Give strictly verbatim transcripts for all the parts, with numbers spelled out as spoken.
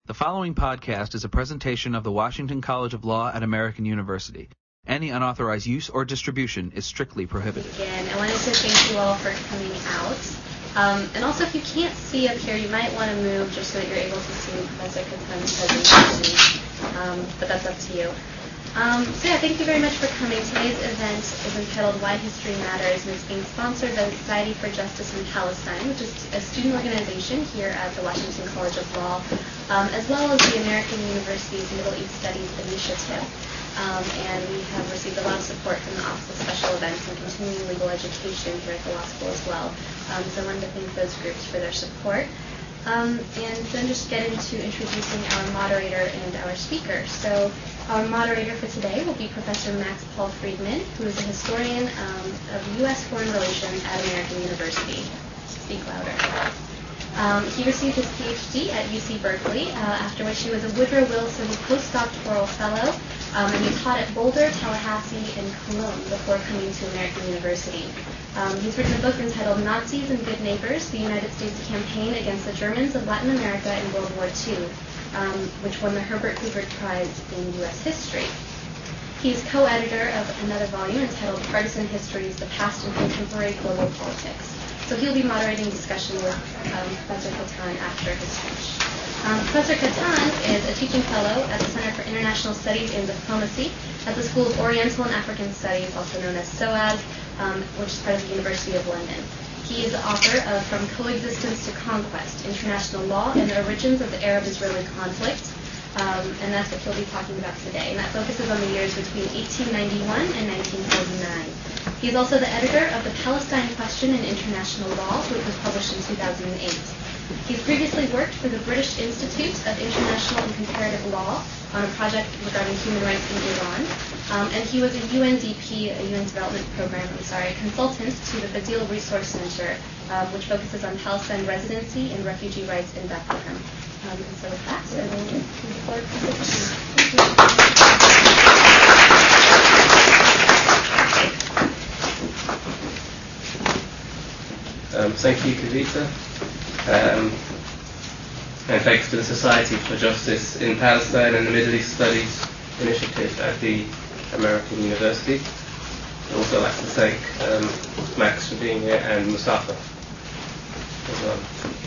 The following podcast is a presentation of the Washington College of Law at American University. Any unauthorized use or distribution is strictly prohibited. Again, I wanted to thank you all for coming out. Um, and also, if you can't see up here, you might want to move just so that you're able to see Professor Katan's presentation. Um, but that's up to you. Um, so yeah, thank you very much for coming. Today's event is entitled Why History Matters, and it's being sponsored by the Society for Justice in Palestine, which is a student organization here at the Washington College of Law, um, as well as the American University's Middle East Studies Initiative. Um, and we have received a lot of support from the Office of Special Events and Continuing Legal Education here at the law school as well. Um, so I wanted to thank those groups for their support. Um, and then just get into introducing our moderator and our speaker. So our moderator for today will be Professor Max Paul Friedman, who is a historian um, of U S foreign relations at American University. Speak louder. Um, he received his P H D at U C Berkeley, uh, after which he was a Woodrow Wilson postdoctoral fellow, um, and he taught at Boulder, Tallahassee, and Cologne before coming to American University. Um, he's written a book entitled Nazis and Good Neighbors, the United States Campaign Against the Germans of Latin America in World War Two, um, which won the Herbert Hoover Prize in U S History. He's co-editor of another volume entitled Partisan Histories, the Past and Contemporary Global Politics. So he'll be moderating discussion with um, Professor Katan after his speech. Um, Professor Katan is a teaching fellow at the Center for International Studies in Diplomacy at the School of Oriental and African Studies, also known as SOAS, um, which is part of the University of London. He is the author of From Coexistence to Conquest, International Law and the Origins of the Arab-Israeli Conflict, um, and that's what he'll be talking about today. And that focuses on the years between eighteen ninety-one and nineteen forty-nine. He is also the editor of The Palestine Question in International Law, which was published in two thousand eight. He's previously worked for the British Institute of International and Comparative Law on a project regarding human rights in Iran, um, and he was a U N D P, a U N Development Program, I'm sorry, consultant to the Fadil Resource Center, um, which focuses on Palestine residency and refugee rights in Bethlehem. Um, and so with that, I will move forward to the Um, thank you, Kavita, um, and thanks to the Society for Justice in Palestine and the Middle East Studies Initiative at the American University. I'd also like to thank um, Max for being here and Mustafa as well.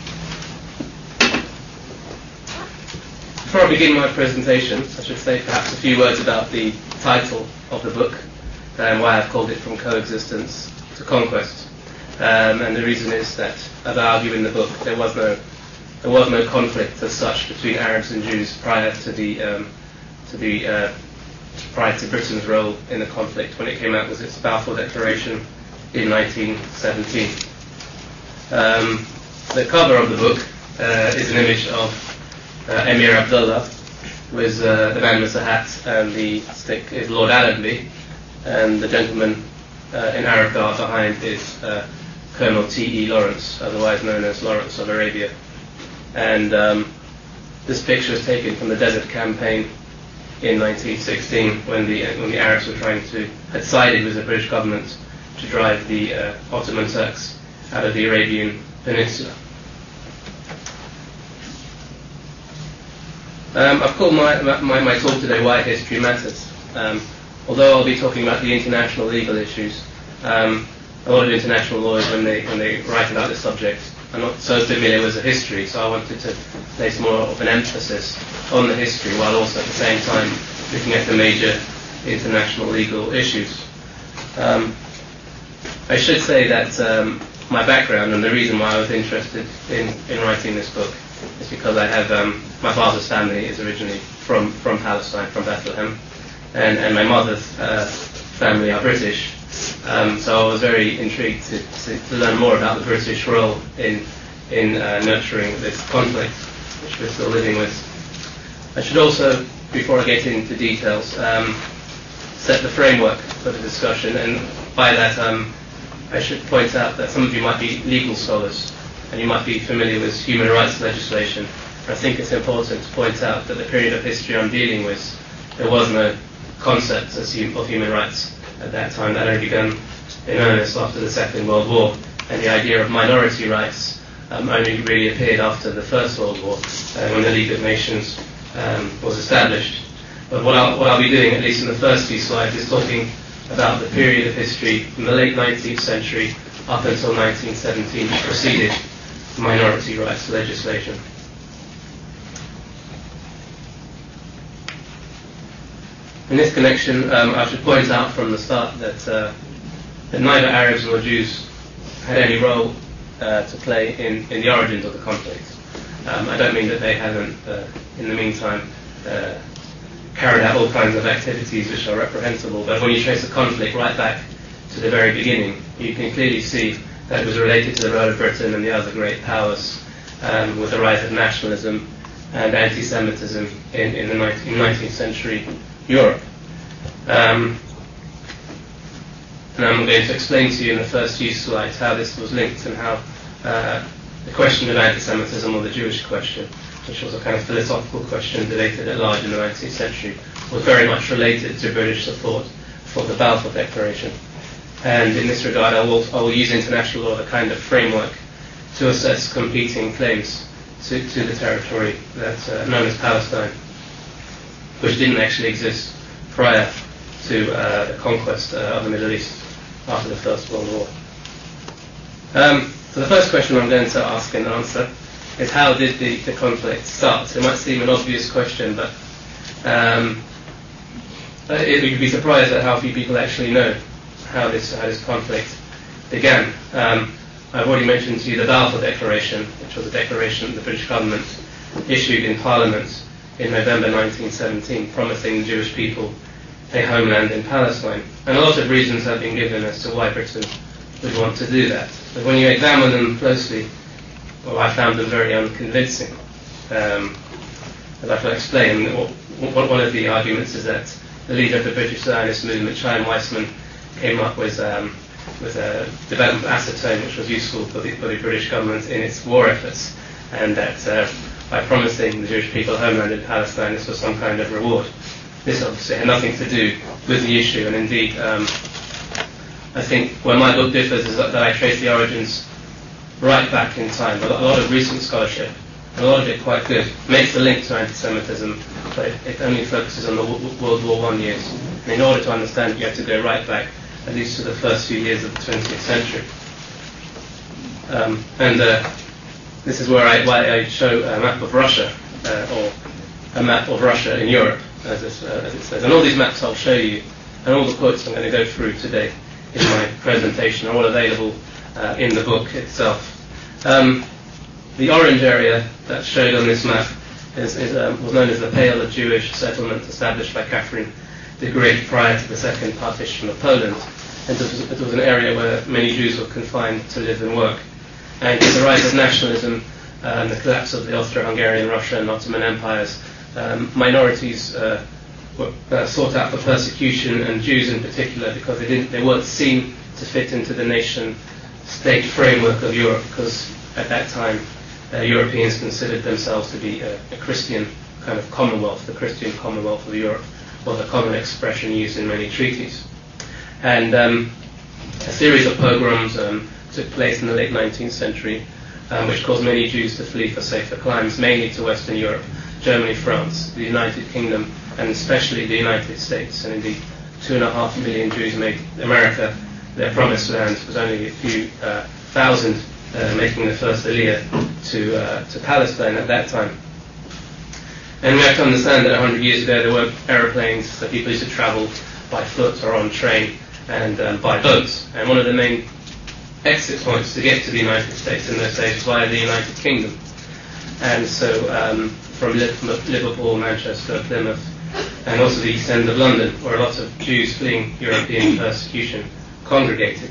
Before I begin my presentation, I should say perhaps a few words about the title of the book and why I've called it From Coexistence to Conquest. Um, and the reason is that, as I argue in the book, there was no there was no conflict as such between Arabs and Jews prior to the um, to the uh, prior to Britain's role in the conflict when it came out with its Balfour Declaration in nineteen seventeen. Um, the cover of the book uh, is an image of uh, Emir Abdullah with uh, the man with the hat, and the stick is Lord Allenby, and the gentleman uh, in Arab garb behind is uh, Colonel T E Lawrence, otherwise known as Lawrence of Arabia. And um, this picture is taken from the Desert Campaign in nineteen sixteen, when the when the Arabs were trying to had sided with the British government to drive the uh, Ottoman Turks out of the Arabian Peninsula. Um, I've called my, my my talk today "Why History Matters." Um, although I'll be talking about the international legal issues. Um, A lot of international lawyers, when they when they write about this subject, are not so familiar with the history, so I wanted to place more of an emphasis on the history, while also at the same time looking at the major international legal issues. Um, I should say that um, my background and the reason why I was interested in, in writing this book is because I have um, my father's family is originally from, from Palestine, from Bethlehem, and, and my mother's uh, family are British. Um, so I was very intrigued to, to, to learn more about the British role in in uh, nurturing this conflict, which we're still living with. I should also, before I get into details, um, set the framework for the discussion, and by that um, I should point out that some of you might be legal scholars, and you might be familiar with human rights legislation. I think it's important to point out that the period of history I'm dealing with, there was no concept of human rights at that time. That only began in earnest after the Second World War, and the idea of minority rights um, only really appeared after the First World War, uh, when the League of Nations um, was established. But what I'll, what I'll be doing, at least in the first few slides, is talking about the period of history from the late nineteenth century up until nineteen seventeen, which preceded minority rights legislation. In this connection, um, I should point out from the start that, uh, that neither Arabs nor Jews had any role uh, to play in, in the origins of the conflict. Um, I don't mean that they haven't, uh, in the meantime, uh, carried out all kinds of activities which are reprehensible, but when you trace the conflict right back to the very beginning, you can clearly see that it was related to the role of Britain and the other great powers, um, with the rise of nationalism and anti-Semitism in, in the nineteenth century Europe. Um, and I'm going to explain to you in the first few slides how this was linked and how uh, the question of anti-Semitism, or the Jewish question, which was a kind of philosophical question debated at large in the nineteenth century, was very much related to British support for the Balfour Declaration. And in this regard, I will, I will use international law as a kind of framework to assess competing claims to, to the territory that's uh, known as Palestine, which didn't actually exist prior to uh, the conquest uh, of the Middle East after the First World War. Um, so the first question I'm going to ask and answer is, how did the, the conflict start? It might seem an obvious question, but um, it, you'd be surprised at how few people actually know how this, how this conflict began. Um, I've already mentioned to you the Balfour Declaration, which was a declaration that the British government issued in Parliament in November nineteen seventeen, promising the Jewish people a homeland in Palestine. And a lot of reasons have been given as to why Britain would want to do that. But when you examine them closely, well, I found them very unconvincing. Um, as I shall explain, one of the arguments is that the leader of the British Zionist movement, Chaim Weizmann, came up with, um, with a development acetone which was useful for the, for the British government in its war efforts, and that uh, by promising the Jewish people homeland in Palestine, this was some kind of reward. This obviously had nothing to do with the issue, and indeed, um, I think where my book differs is that, that I trace the origins right back in time. A lot of recent scholarship, a lot of it quite good, makes the link to anti-Semitism, but it, it only focuses on the w- World War One years. And in order to understand it, you have to go right back, at least to the first few years of the twentieth century. Um, and uh, this is where I, why I show a map of Russia, uh, or a map of Russia in Europe, as, this, uh, as it says. And all these maps I'll show you, and all the quotes I'm going to go through today in my presentation are all available uh, in the book itself. Um, the orange area that's showed on this map is, is, um, was known as the Pale of Jewish Settlement, established by Catherine the Great prior to the second partition of Poland. And it was, it was an area where many Jews were confined to live and work. And with the rise of nationalism uh, and the collapse of the Austro-Hungarian, Russia and Ottoman empires, um, minorities uh, were uh, sought out for persecution, and Jews in particular, because they didn't, they weren't seen to fit into the nation-state framework of Europe, because at that time uh, Europeans considered themselves to be a, a Christian kind of commonwealth. The Christian Commonwealth of Europe was a common expression used in many treaties. And um, a series of pogroms um, took place in the late nineteenth century, um, which caused many Jews to flee for safer climes, mainly to Western Europe, Germany, France, the United Kingdom, and especially the United States. And indeed, two and a half million Jews made America their promised land, with only a few uh, thousand uh, making the first aliyah to, uh, to Palestine at that time. And we have to understand that one hundred years ago there weren't aeroplanes, so people used to travel by foot or on train and um, by boats. And one of the main exit points to get to the United States in those days was via the United Kingdom. And so um, from Liverpool, Manchester, Plymouth, and also the East End of London, where a lot of Jews fleeing European persecution congregated.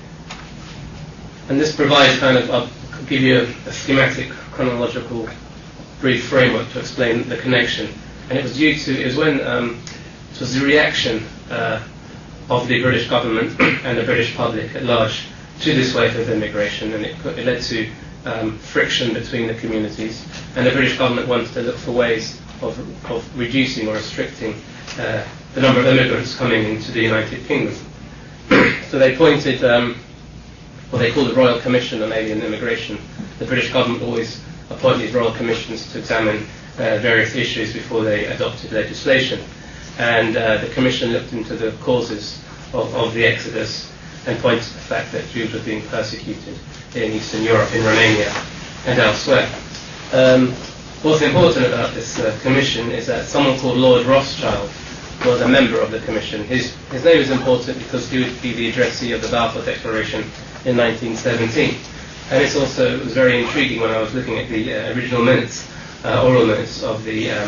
And this provides kind of, I'll give you a, a schematic, chronological, brief framework to explain the connection. And it was due to, it was when, um, it was the reaction uh, of the British government and the British public at large to this wave of immigration, and it, it led to um, friction between the communities. And the British government wanted to look for ways of, of reducing or restricting uh, the number of immigrants coming into the United Kingdom. So they appointed um, what they called the Royal Commission on Alien Immigration, the British government always appointed royal commissions to examine uh, various issues before they adopted legislation. And uh, the commission looked into the causes of, of the exodus and pointed to the fact that Jews were being persecuted in Eastern Europe, in Romania, and elsewhere. Um, what's important about this uh, commission is that someone called Lord Rothschild was a member of the commission. His, his name is important because he would be the addressee of the Balfour Declaration in nineteen seventeen. And it's also, it was very intriguing when I was looking at the uh, original minutes, uh, oral minutes of the um,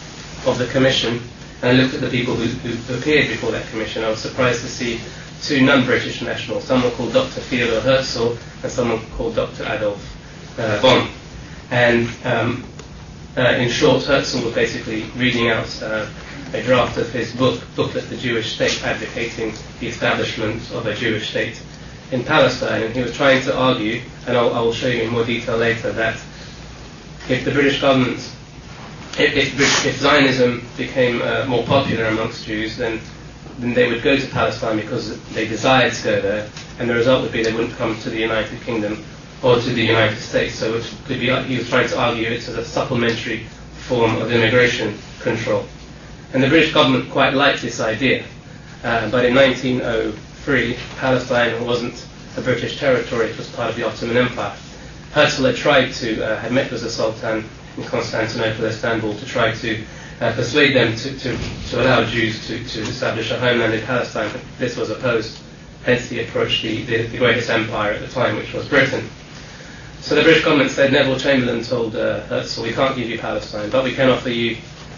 of the commission, and I looked at the people who, who appeared before that commission. I was surprised to see two non-British nationals, someone called Doctor Theodor Herzl and someone called Doctor Adolf uh, Bonn. And um, uh, in short, Herzl was basically reading out uh, a draft of his book, Booklet, The Jewish State, advocating the establishment of a Jewish state in Palestine. And he was trying to argue, and I'll, I will show you in more detail later, that if the British government, if, if, if Zionism became uh, more popular amongst Jews, then then they would go to Palestine because they desired to go there, and the result would be they wouldn't come to the United Kingdom or to the United States. So it could be, he was trying to argue it's as a supplementary form of immigration control. And the British government quite liked this idea, uh, but in nineteen oh three, Palestine wasn't a British territory, it was part of the Ottoman Empire. Herzl had tried to, uh, had met with the Sultan in Constantinople, Istanbul, to try to Uh, persuade them to, to, to allow Jews to, to establish a homeland in Palestine, but this was opposed. Hence he approached the, the, the greatest empire at the time, which was Britain. So the British government said, Neville Chamberlain told uh, Herzl, we can't give you Palestine, but we can offer you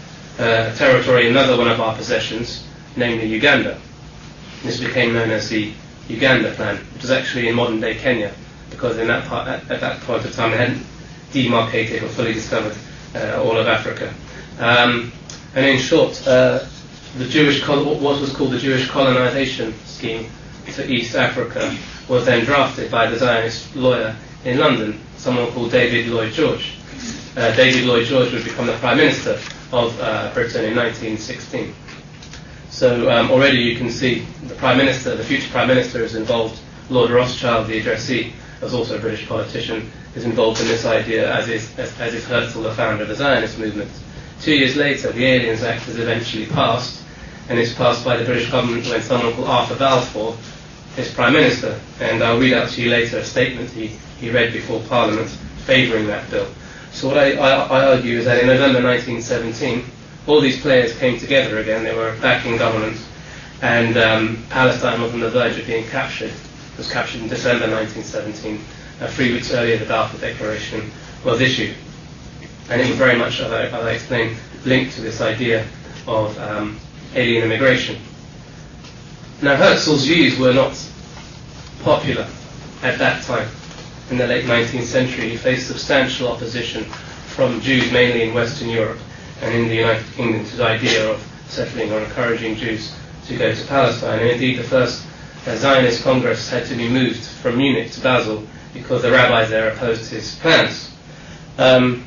uh, territory in another one of our possessions, namely Uganda. This became known as the Uganda Plan, which was actually in modern-day Kenya, because in that part, at, at that point of time they hadn't demarcated or fully discovered uh, all of Africa. Um, and in short, uh, the Jewish col- what was called the Jewish colonization scheme to East Africa was then drafted by the Zionist lawyer in London, someone called David Lloyd George. Uh, David Lloyd George would become the Prime Minister of uh, Britain in nineteen sixteen. So um, already you can see the Prime Minister, the future Prime Minister, is involved. Lord Rothschild, the addressee, was also a British politician, is involved in this idea, as is, as, as is Herzl, the founder of the Zionist movement. Two years later, the Aliens Act is eventually passed, and it's passed by the British government when someone called Arthur Balfour is Prime Minister. And I'll read out to you later a statement he, he read before Parliament favouring that bill. So what I, I, I argue is that in November nineteen seventeen, all these players came together again. They were backing government, and um, Palestine was on the verge of being captured. It was captured in December nineteen seventeen. Uh, three weeks earlier, the Balfour Declaration was issued. And it was very much, as I, as I explained, linked to this idea of um, alien immigration. Now, Herzl's views were not popular at that time. In the late nineteenth century, he faced substantial opposition from Jews, mainly in Western Europe and in the United Kingdom, to the idea of settling or encouraging Jews to go to Palestine. And indeed, the first uh, Zionist Congress had to be moved from Munich to Basel because the rabbis there opposed his plans. Um,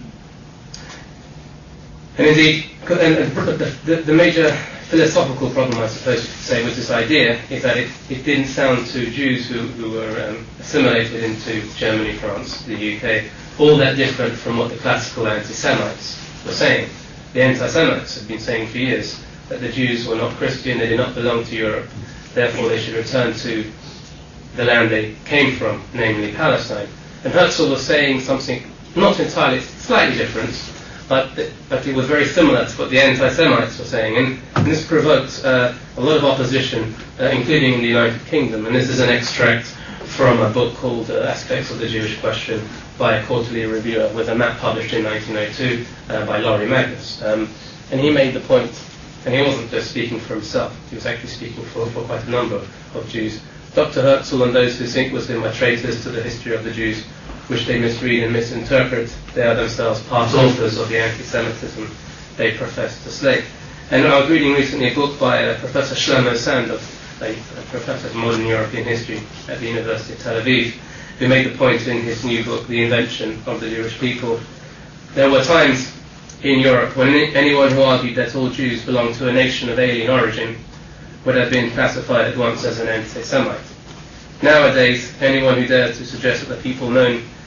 And indeed, and the, the, the major philosophical problem, I suppose you could say, with this idea is that it, it didn't sound to Jews who, who were um, assimilated into Germany, France, the U K, all that different from what the classical anti-Semites were saying. The anti-Semites had been saying for years that the Jews were not Christian, they did not belong to Europe, therefore they should return to the land they came from, namely Palestine. And Herzl was saying something not entirely, slightly different, But, but it was very similar to what the anti-Semites were saying, and, and this provoked uh, a lot of opposition, uh, including in the United Kingdom. And this is an extract from a book called uh, Aspects of the Jewish Question by a quarterly reviewer, with a map published in nineteen oh two uh, by Laurie Magnus. Um, and he made the point, and he wasn't just speaking for himself, he was actually speaking for, for quite a number of Jews. Doctor Herzl and those who think Muslim are traitors to the history of the Jews, which they misread and misinterpret, they are themselves part authors of the anti-Semitism they profess to slay. And I was reading recently a book by uh, Professor Shlomo Sandov, a, a professor of modern European history at the University of Tel Aviv, who made the point in his new book, The Invention of the Jewish People. There were times in Europe when anyone who argued that all Jews belonged to a nation of alien origin would have been classified at once as an anti-Semite. Nowadays, anyone who dares to suggest that the people known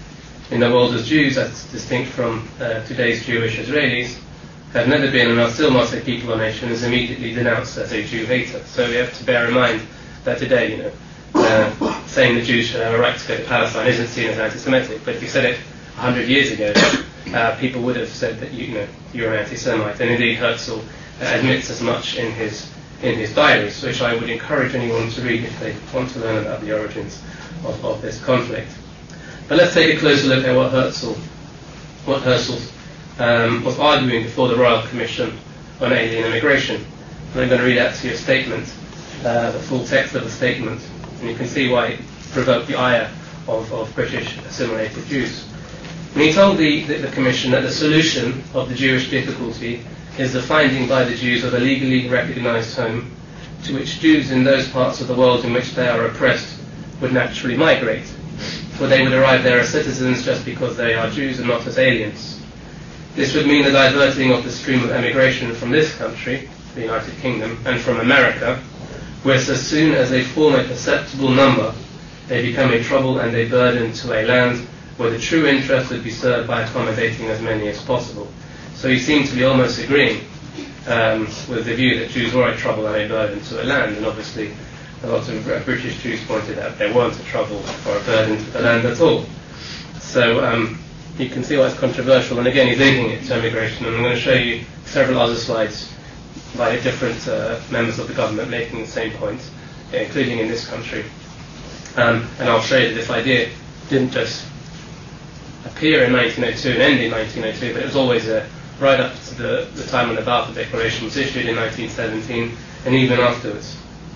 in the world as Jews, as distinct from uh, today's Jewish Israelis, have never been and are still not a people or nation, is immediately denounced as a Jew hater. So we have to bear in mind that today, you know, uh, saying the Jews should have a right to go to Palestine isn't seen as anti-Semitic. But if you said it a hundred years ago, uh, people would have said that you, you know you're an anti-Semite. And indeed, Herzl uh, admits as much in his in his diaries, which I would encourage anyone to read if they want to learn about the origins of, of this conflict. But let's take a closer look at what Herzl, what Herzl um, was arguing before the Royal Commission on Alien Immigration. And I'm going to read out to you a statement, uh, the full text of the statement, and you can see why it provoked the ire of, of British assimilated Jews. And he told the, the, the Commission that the solution of the Jewish difficulty is the finding by the Jews of a legally recognised home to which Jews in those parts of the world in which they are oppressed would naturally migrate, for they would arrive there as citizens just because they are Jews and not as aliens. This would mean the diverting of the stream of emigration from this country, the United Kingdom, and from America, where so soon as they form a perceptible number, they become a trouble and a burden to a land where the true interest would be served by accommodating as many as possible. So he seemed to be almost agreeing um, with the view that Jews were a trouble and a burden to a land, and obviously a lot of British Jews pointed out they weren't a trouble or a burden to the land at all. So um, you can see why it's controversial, and again he's linking it to immigration, and I'm going to show you several other slides by different uh, members of the government making the same point, including in this country. Um, and I'll show you that this idea didn't just appear in nineteen oh two and end in nineteen oh two, but it was always uh, right up to the, the time when the Balfour Declaration was issued in nineteen seventeen, and even afterwards.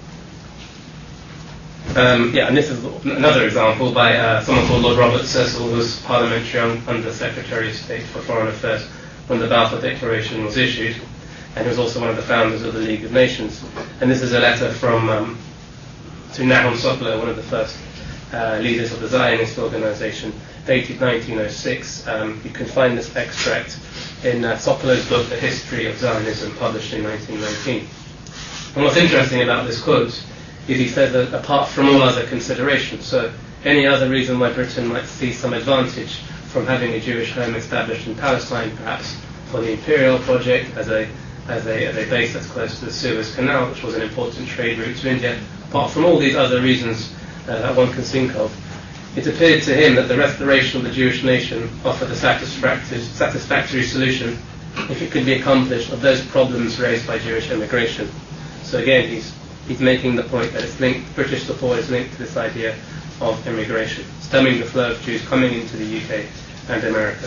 Um, yeah, and this is another example by uh, someone called Lord Robert Cecil, who was Parliamentary Under Secretary of State for Foreign Affairs when the Balfour Declaration was issued, and he was also one of the founders of the League of Nations. And this is a letter from um, to Nahum Sokolow, one of the first uh, leaders of the Zionist organization, dated nineteen oh six. Um, you can find this extract in uh, Sokolow's book, The History of Zionism, published in nineteen nineteen. And what's interesting about this quote is he said that apart from all other considerations, so any other reason why Britain might see some advantage from having a Jewish home established in Palestine, perhaps for the imperial project as a as a, as a base that's close to the Suez Canal, which was an important trade route to India, apart from all these other reasons uh, that one can think of, it appeared to him that the restoration of the Jewish nation offered a satisfactory, satisfactory solution if it could be accomplished of those problems raised by Jewish immigration. So again, he's he's making the point that it's linked, British support is linked to this idea of immigration, stemming the flow of Jews coming into the U K and America.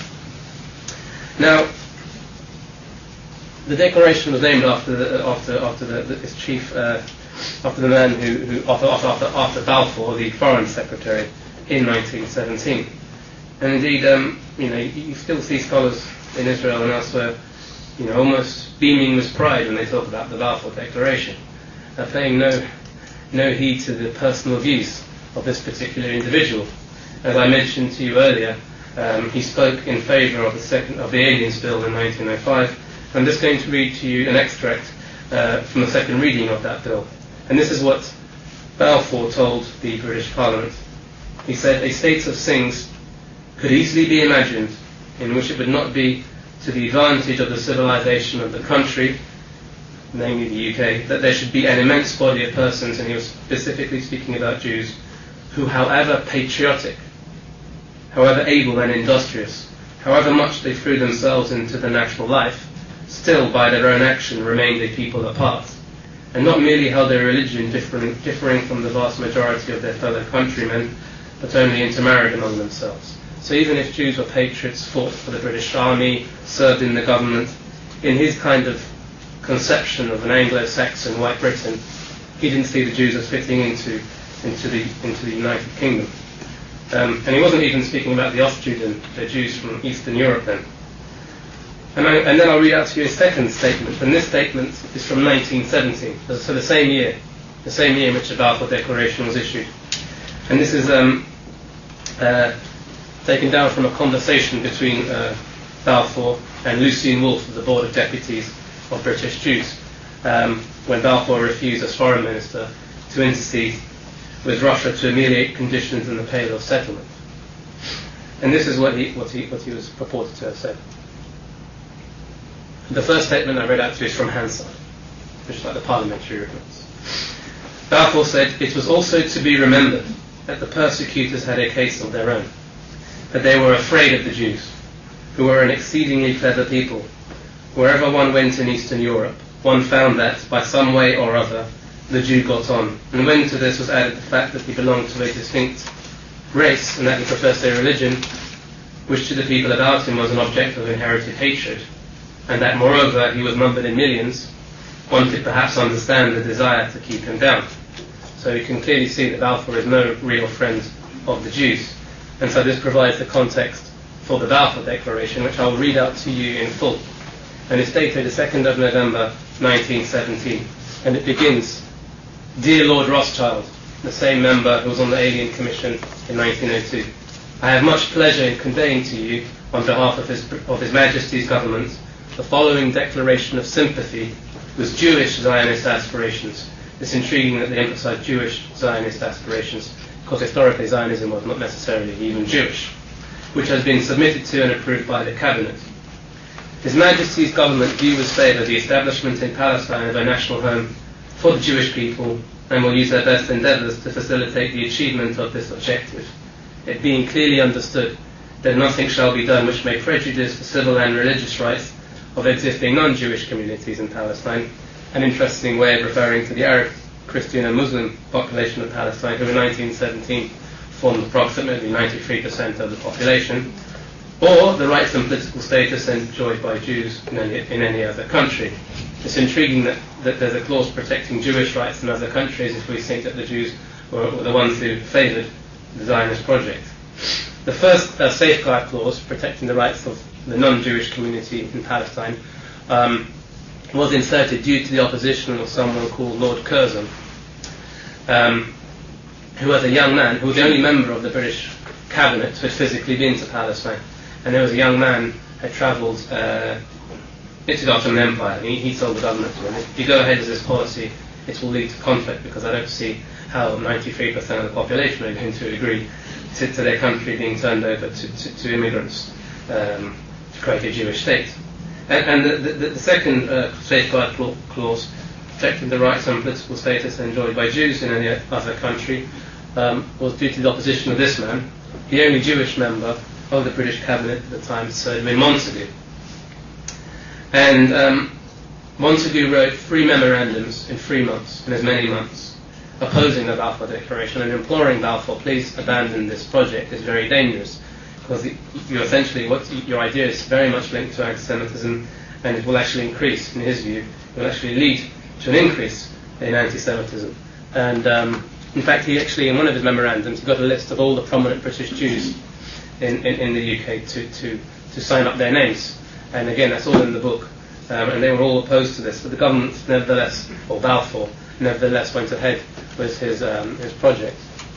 Now, the declaration was named after the, after after the, the, its chief, uh, after the man who, who after, after after Balfour, the Foreign Secretary, in nineteen seventeen. And indeed, um, you know, you, you still see scholars in Israel and elsewhere, you know, almost beaming with pride when they talk about the Balfour Declaration, uh, paying no no heed to the personal views of this particular individual. As I mentioned to you earlier, um, he spoke in favour of the second of the Aliens Bill in nineteen oh five. I'm just going to read to you an extract uh, from the second reading of that bill. And this is what Balfour told the British Parliament. He said, "A state of things could easily be imagined in which it would not be to the advantage of the civilization of the country, namely the U K, that there should be an immense body of persons," and he was specifically speaking about Jews, "who, however patriotic, however able and industrious, however much they threw themselves into the national life, still by their own action remained a people apart, and not merely held their religion differing, differing from the vast majority of their fellow countrymen, but only intermarried among themselves." So even if Jews were patriots, fought for the British Army, served in the government, in his kind of conception of an Anglo-Saxon white Britain, he didn't see the Jews as fitting into into the into the United Kingdom. Um, and he wasn't even speaking about the Ostjuden, the Jews from Eastern Europe then. And, I, and then I'll read out to you a second statement, and this statement is from nineteen seventy, so the same year, the same year in which the Balfour Declaration was issued. And this is um, uh, taken down from a conversation between uh, Balfour and Lucien Wolfe of the Board of Deputies of British Jews, um, when Balfour refused as Foreign Minister to intercede with Russia to ameliorate conditions in the Pale of Settlement. And this is what he, what he, what he was purported to have said. The first statement I read out to you is from Hansard, which is like the parliamentary reports. Balfour said, "It was also to be remembered that the persecutors had a case of their own, that they were afraid of the Jews, who were an exceedingly clever people. Wherever one went in Eastern Europe, one found that, by some way or other, the Jew got on. And when to this was added the fact that he belonged to a distinct race, and that he professed a religion which to the people about him was an object of inherited hatred, and that moreover he was numbered in millions, one could perhaps understand the desire to keep him down." So you can clearly see that Balfour is no real friend of the Jews. And so this provides the context for the Balfour Declaration, which I'll read out to you in full. And it's dated the second of November nineteen seventeen. And it begins, "Dear Lord Rothschild," the same member who was on the Alien Commission in nineteen oh two, "I have much pleasure in conveying to you, on behalf of His, of His Majesty's government, the following declaration of sympathy with Jewish Zionist aspirations." It's intriguing that they emphasize Jewish Zionist aspirations, because historically Zionism was not necessarily even Jewish, which has been submitted to and approved by the Cabinet. His Majesty's government view with favour the establishment in Palestine of a national home for the Jewish people, and will use their best endeavours to facilitate the achievement of this objective, it being clearly understood that nothing shall be done which may prejudice the civil and religious rights of existing non-Jewish communities in Palestine. An interesting way of referring to the Arab, Christian and Muslim population of Palestine, who in nineteen seventeen formed approximately ninety-three percent of the population, or the rights and political status enjoyed by Jews in any, in any other country. It's intriguing that, that there's a clause protecting Jewish rights in other countries if we think that the Jews were, were the ones who favoured the Zionist project. The first uh, safeguard clause protecting the rights of the non-Jewish community in Palestine um, was inserted due to the opposition of someone called Lord Curzon, um, who was a young man, who was the only member of the British cabinet who had physically been to Palestine. And there was a young man who had travelled uh, into the Ottoman Empire, and he, he told the government, if you go ahead with this policy, it will lead to conflict, because I don't see how ninety-three percent of the population are going to agree to, to their country being turned over to, to, to immigrants um, to create a Jewish state. And, and the, the, the second uh, safeguard clause, protecting the rights and political status enjoyed by Jews in any other country, um, was due to the opposition of this man, the only Jewish member of the British cabinet at the time, Sir Edwin Montagu. And um, Montagu wrote three memorandums in three months, in as many months, opposing the Balfour Declaration and imploring Balfour, please abandon this project, it's very dangerous, because you essentially, what your idea is very much linked to anti-Semitism, and it will actually increase, in his view, it will actually lead to an increase in anti-Semitism. And um, in fact, he actually, in one of his memorandums, he got a list of all the prominent British Jews in, in, in the U K to, to, to sign up their names. And again, that's all in the book. Um, and they were all opposed to this, but the government nevertheless, or Balfour, nevertheless went ahead with his, um, his project,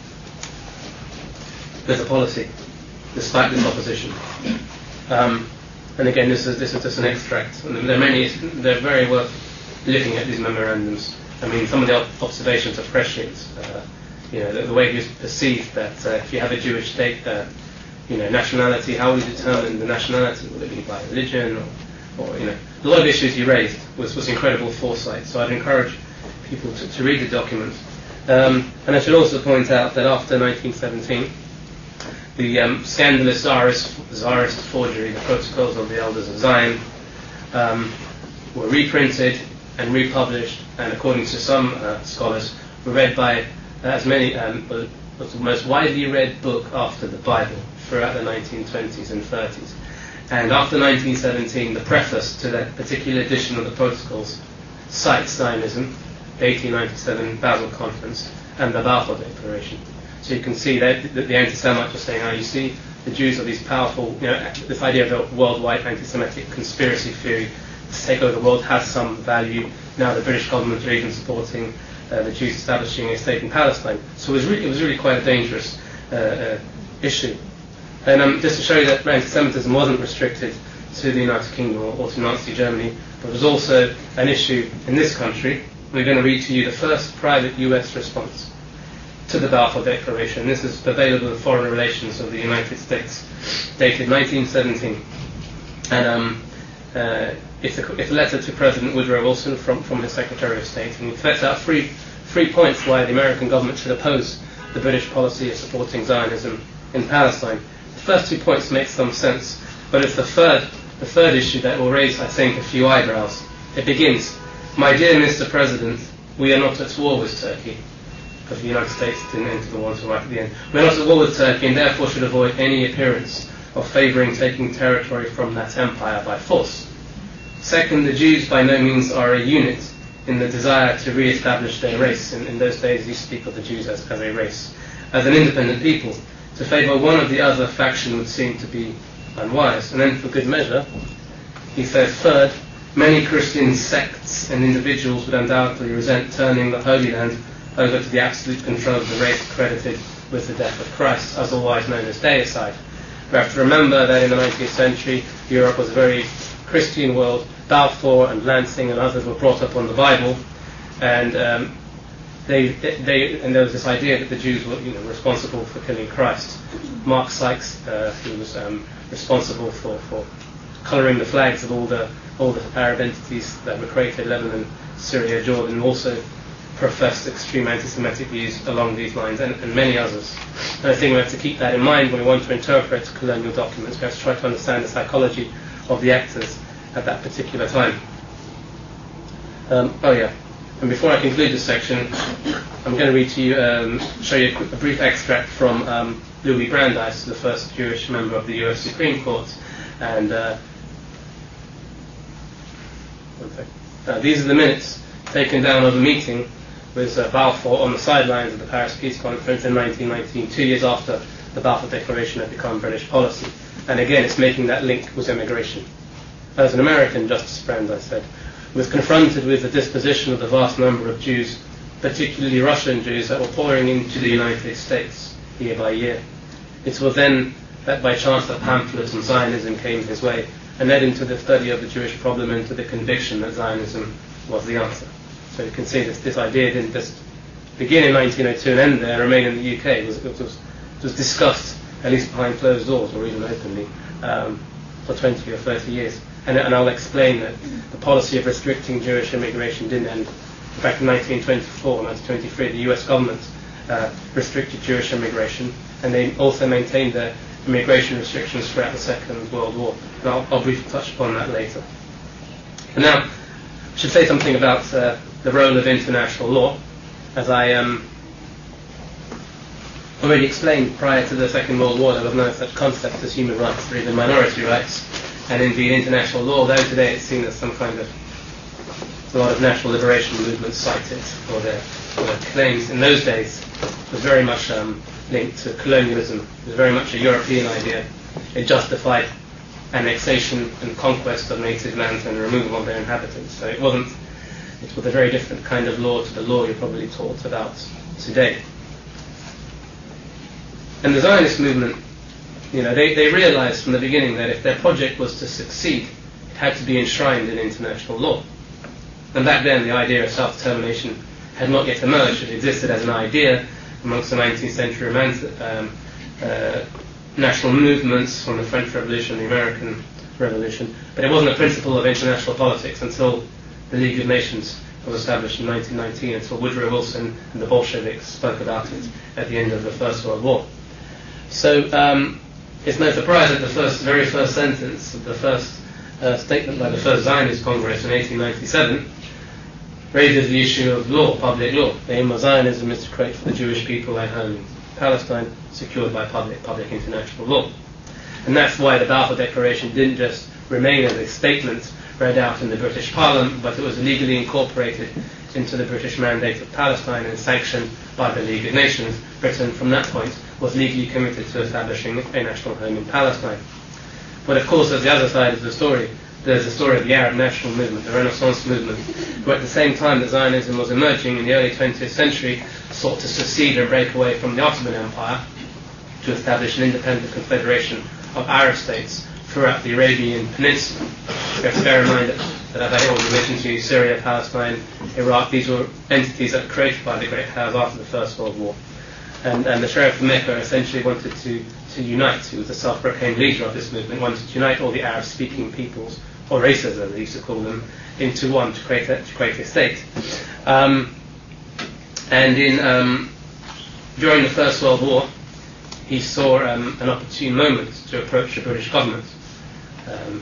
with the policy, despite this opposition. Um, and again, this is this is just an extract. And there are many. They're very worth looking at these memorandums. I mean, some of the observations are prescient. Uh, you know, the, the way he was perceived that uh, if you have a Jewish state, uh, you know, nationality, how will you determine the nationality? Will it be by religion, or, or you know, a lot of issues he raised was was incredible foresight. So I'd encourage people to, to read the document. Um, and I should also point out that after nineteen seventeen. The um, scandalous Tsarist, Tsarist forgery, the Protocols of the Elders of Zion, um, were reprinted and republished, and according to some uh, scholars, were read by uh, as many, um, was the most widely read book after the Bible throughout the nineteen twenties and thirties. And after nineteen seventeen, the preface to that particular edition of the Protocols cites Zionism, the eighteen ninety-seven Basel Conference, and the Balfour Declaration. So you can see that the anti-Semites are saying, oh, you see, the Jews are these powerful, you know, this idea of a worldwide anti-Semitic conspiracy theory to take over the world has some value. Now the British government are even supporting uh, the Jews establishing a state in Palestine. So it was really, it was really quite a dangerous uh, uh, issue. And um, just to show you that anti-Semitism wasn't restricted to the United Kingdom or, or to Nazi Germany, but was also an issue in this country. We're going to read to you the first private U S response. to the Balfour Declaration. This is available in Foreign Relations of the United States, dated nineteen seventeen. And um, uh, it's, a, it's a letter to President Woodrow Wilson from, from his Secretary of State, and it sets out three, three points why the American government should oppose the British policy of supporting Zionism in Palestine. The first two points make some sense, but it's the third, the third issue that will raise, I think, a few eyebrows. It begins, "My dear Mister President, we are not at war with Turkey," because the United States didn't enter the war until right at the end. "We are not at war with Turkey and therefore should avoid any appearance of favouring taking territory from that empire by force. Second, the Jews by no means are a unit in the desire to re-establish their race." In, in those days, you speak of the Jews as, as a race, as an independent people. To favour one of the other faction would seem to be unwise. And then, for good measure, he says, "Third, many Christian sects and individuals would undoubtedly resent turning the Holy Land over to the absolute control of the race credited with the death of Christ, otherwise known as deicide. We have to remember that in the nineteenth century, Europe was a very Christian world. Balfour and Lansing and others were brought up on the Bible, and um, they, they, and there was this idea that the Jews were, you know, responsible for killing Christ. Mark Sykes, uh, who was um, responsible for, for colouring the flags of all the all the Arab entities that were created, Lebanon, Syria, Jordan, also professed extreme anti-Semitic views along these lines, and, and many others. And I think we have to keep that in mind when we want to interpret colonial documents. We have to try to understand the psychology of the actors at that particular time. Um, oh yeah, and before I conclude this section, I'm going to read to you, um, show you a, a brief extract from um, Louis Brandeis, the first Jewish member of the U S Supreme Court, and uh, one second. Uh, these are the minutes taken down of a meeting with uh, Balfour on the sidelines of the Paris Peace Conference in nineteen nineteen, two years after the Balfour Declaration had become British policy. And again, it's making that link with immigration. As an American, Justice Brandeis said, was confronted with the disposition of the vast number of Jews, particularly Russian Jews, that were pouring into the United States year by year. It was then that by chance that pamphlets on Zionism came his way and led him to the study of the Jewish problem and to the conviction that Zionism was the answer. So you can see this, this idea didn't just begin in nineteen oh two and end there, remain in the U K. It was, it was, it was discussed, at least behind closed doors, or even openly, um, for twenty or thirty years. And, and I'll explain that the policy of restricting Jewish immigration didn't end. In fact, in nineteen twenty-four, nineteen twenty-three, the U S government uh, restricted Jewish immigration, and they also maintained their immigration restrictions throughout the Second World War. And I'll, I'll briefly touch upon that later. And now, I should say something about uh, the role of international law. As I um, already explained, prior to the Second World War, there was no such concept as human rights or even minority rights. And indeed, international law, though today it's seen as some kind of, a lot of national liberation movements cite it for their, for their claims. In those days, it was very much um, linked to colonialism. It was very much a European idea. It justified annexation and conquest of native lands and removal of their inhabitants. So it wasn't, it was a very different kind of law to the law you're probably taught about today. And the Zionist movement, you know, they, they realized from the beginning that if their project was to succeed, it had to be enshrined in international law. And back then, the idea of self-determination had not yet emerged. It existed as an idea amongst the nineteenth century romantic, um, uh, national movements from the French Revolution, the American Revolution, but it wasn't a principle of international politics until the League of Nations was established in nineteen nineteen, until Woodrow Wilson and the Bolsheviks spoke about it at the end of the First World War. So um, it's no surprise that the first, very first sentence of the first uh, statement by the first Zionist Congress in eighteen ninety-seven raises the issue of law, public law. The aim of Zionism is to create for the Jewish people a home in Palestine, secured by public, public international law. And that's why the Balfour Declaration didn't just remain as a statement read out in the British Parliament, but it was legally incorporated into the British Mandate of Palestine and sanctioned by the League of Nations. Britain, from that point, was legally committed to establishing a national home in Palestine. But of course, there's the other side of the story. There's the story of the Arab national movement, the Renaissance movement, who at the same time that Zionism was emerging in the early twentieth century, sought to secede and break away from the Ottoman Empire to establish an independent confederation of Arab states throughout the Arabian Peninsula. You have to bear in mind that, that as I already mentioned to you, Syria, Palestine, Iraq, these were entities that were created by the great powers after the First World War. And, and the Sharif of Mecca essentially wanted to, to unite, who was the self-proclaimed leader of this movement, wanted to unite all the Arab-speaking peoples, or races as they used to call them, into one to create a, to create a state. Um, and in um, during the First World War, he saw um, an opportune moment to approach the British government. Um,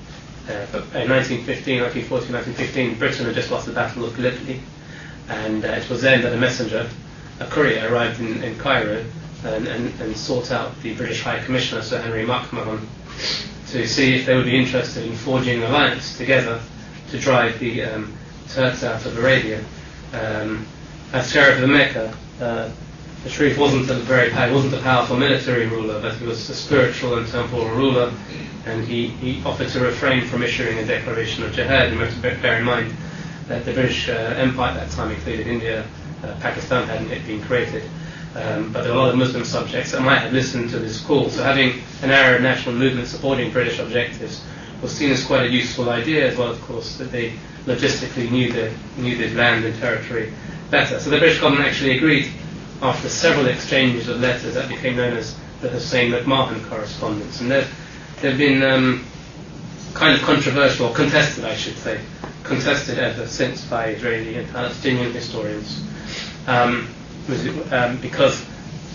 uh, in nineteen fifteen, nineteen fourteen, nineteen fifteen, Britain had just lost the Battle of Gallipoli, and uh, it was then that a messenger, a courier, arrived in, in Cairo and, and, and sought out the British High Commissioner, Sir Henry McMahon, to see if they would be interested in forging an alliance together to drive the um, Turks out of Arabia. Um, as Sharif of Mecca, uh, the Sharif wasn't a very wasn't a powerful military ruler, but he was a spiritual and temporal ruler, and he, he offered to refrain from issuing a declaration of jihad. And we have to bear in mind that the British uh, Empire at that time included India, uh, Pakistan hadn't yet been created, um, but there were a lot of Muslim subjects that might have listened to this call. So having an Arab national movement supporting British objectives was seen as quite a useful idea, as well, of course, that they logistically knew the knew the land and territory better. So the British government actually agreed, after several exchanges of letters that became known as the Hussein-McMahon correspondence. And they've, they've been um, kind of controversial, or contested, I should say, contested ever since by Israeli and Palestinian historians. Um, was it, um, because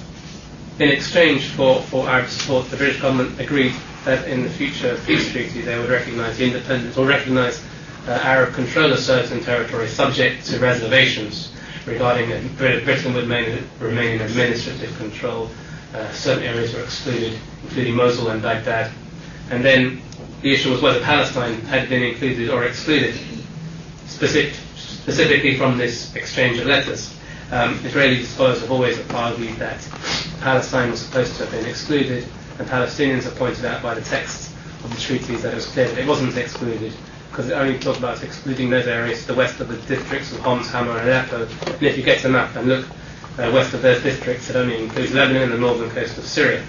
in exchange for, for Arab support, the British government agreed that in the future peace treaty they would recognise the independence, or recognise uh, Arab control of certain territories subject to reservations regarding it. Britain would remain, remain in administrative control. Uh, certain areas were excluded, including Mosul and Baghdad. And then the issue was whether Palestine had been included or excluded, specific, specifically from this exchange of letters. Um, Israeli scholars have always argued that Palestine was supposed to have been excluded, and Palestinians have pointed out by the text of the treaties that it was clear that it wasn't excluded, because it only talked about excluding those areas to the west of the districts of Homs, Hama and Aleppo. And if you get to the map and look uh, west of those districts, it only includes Lebanon and the northern coast of Syria.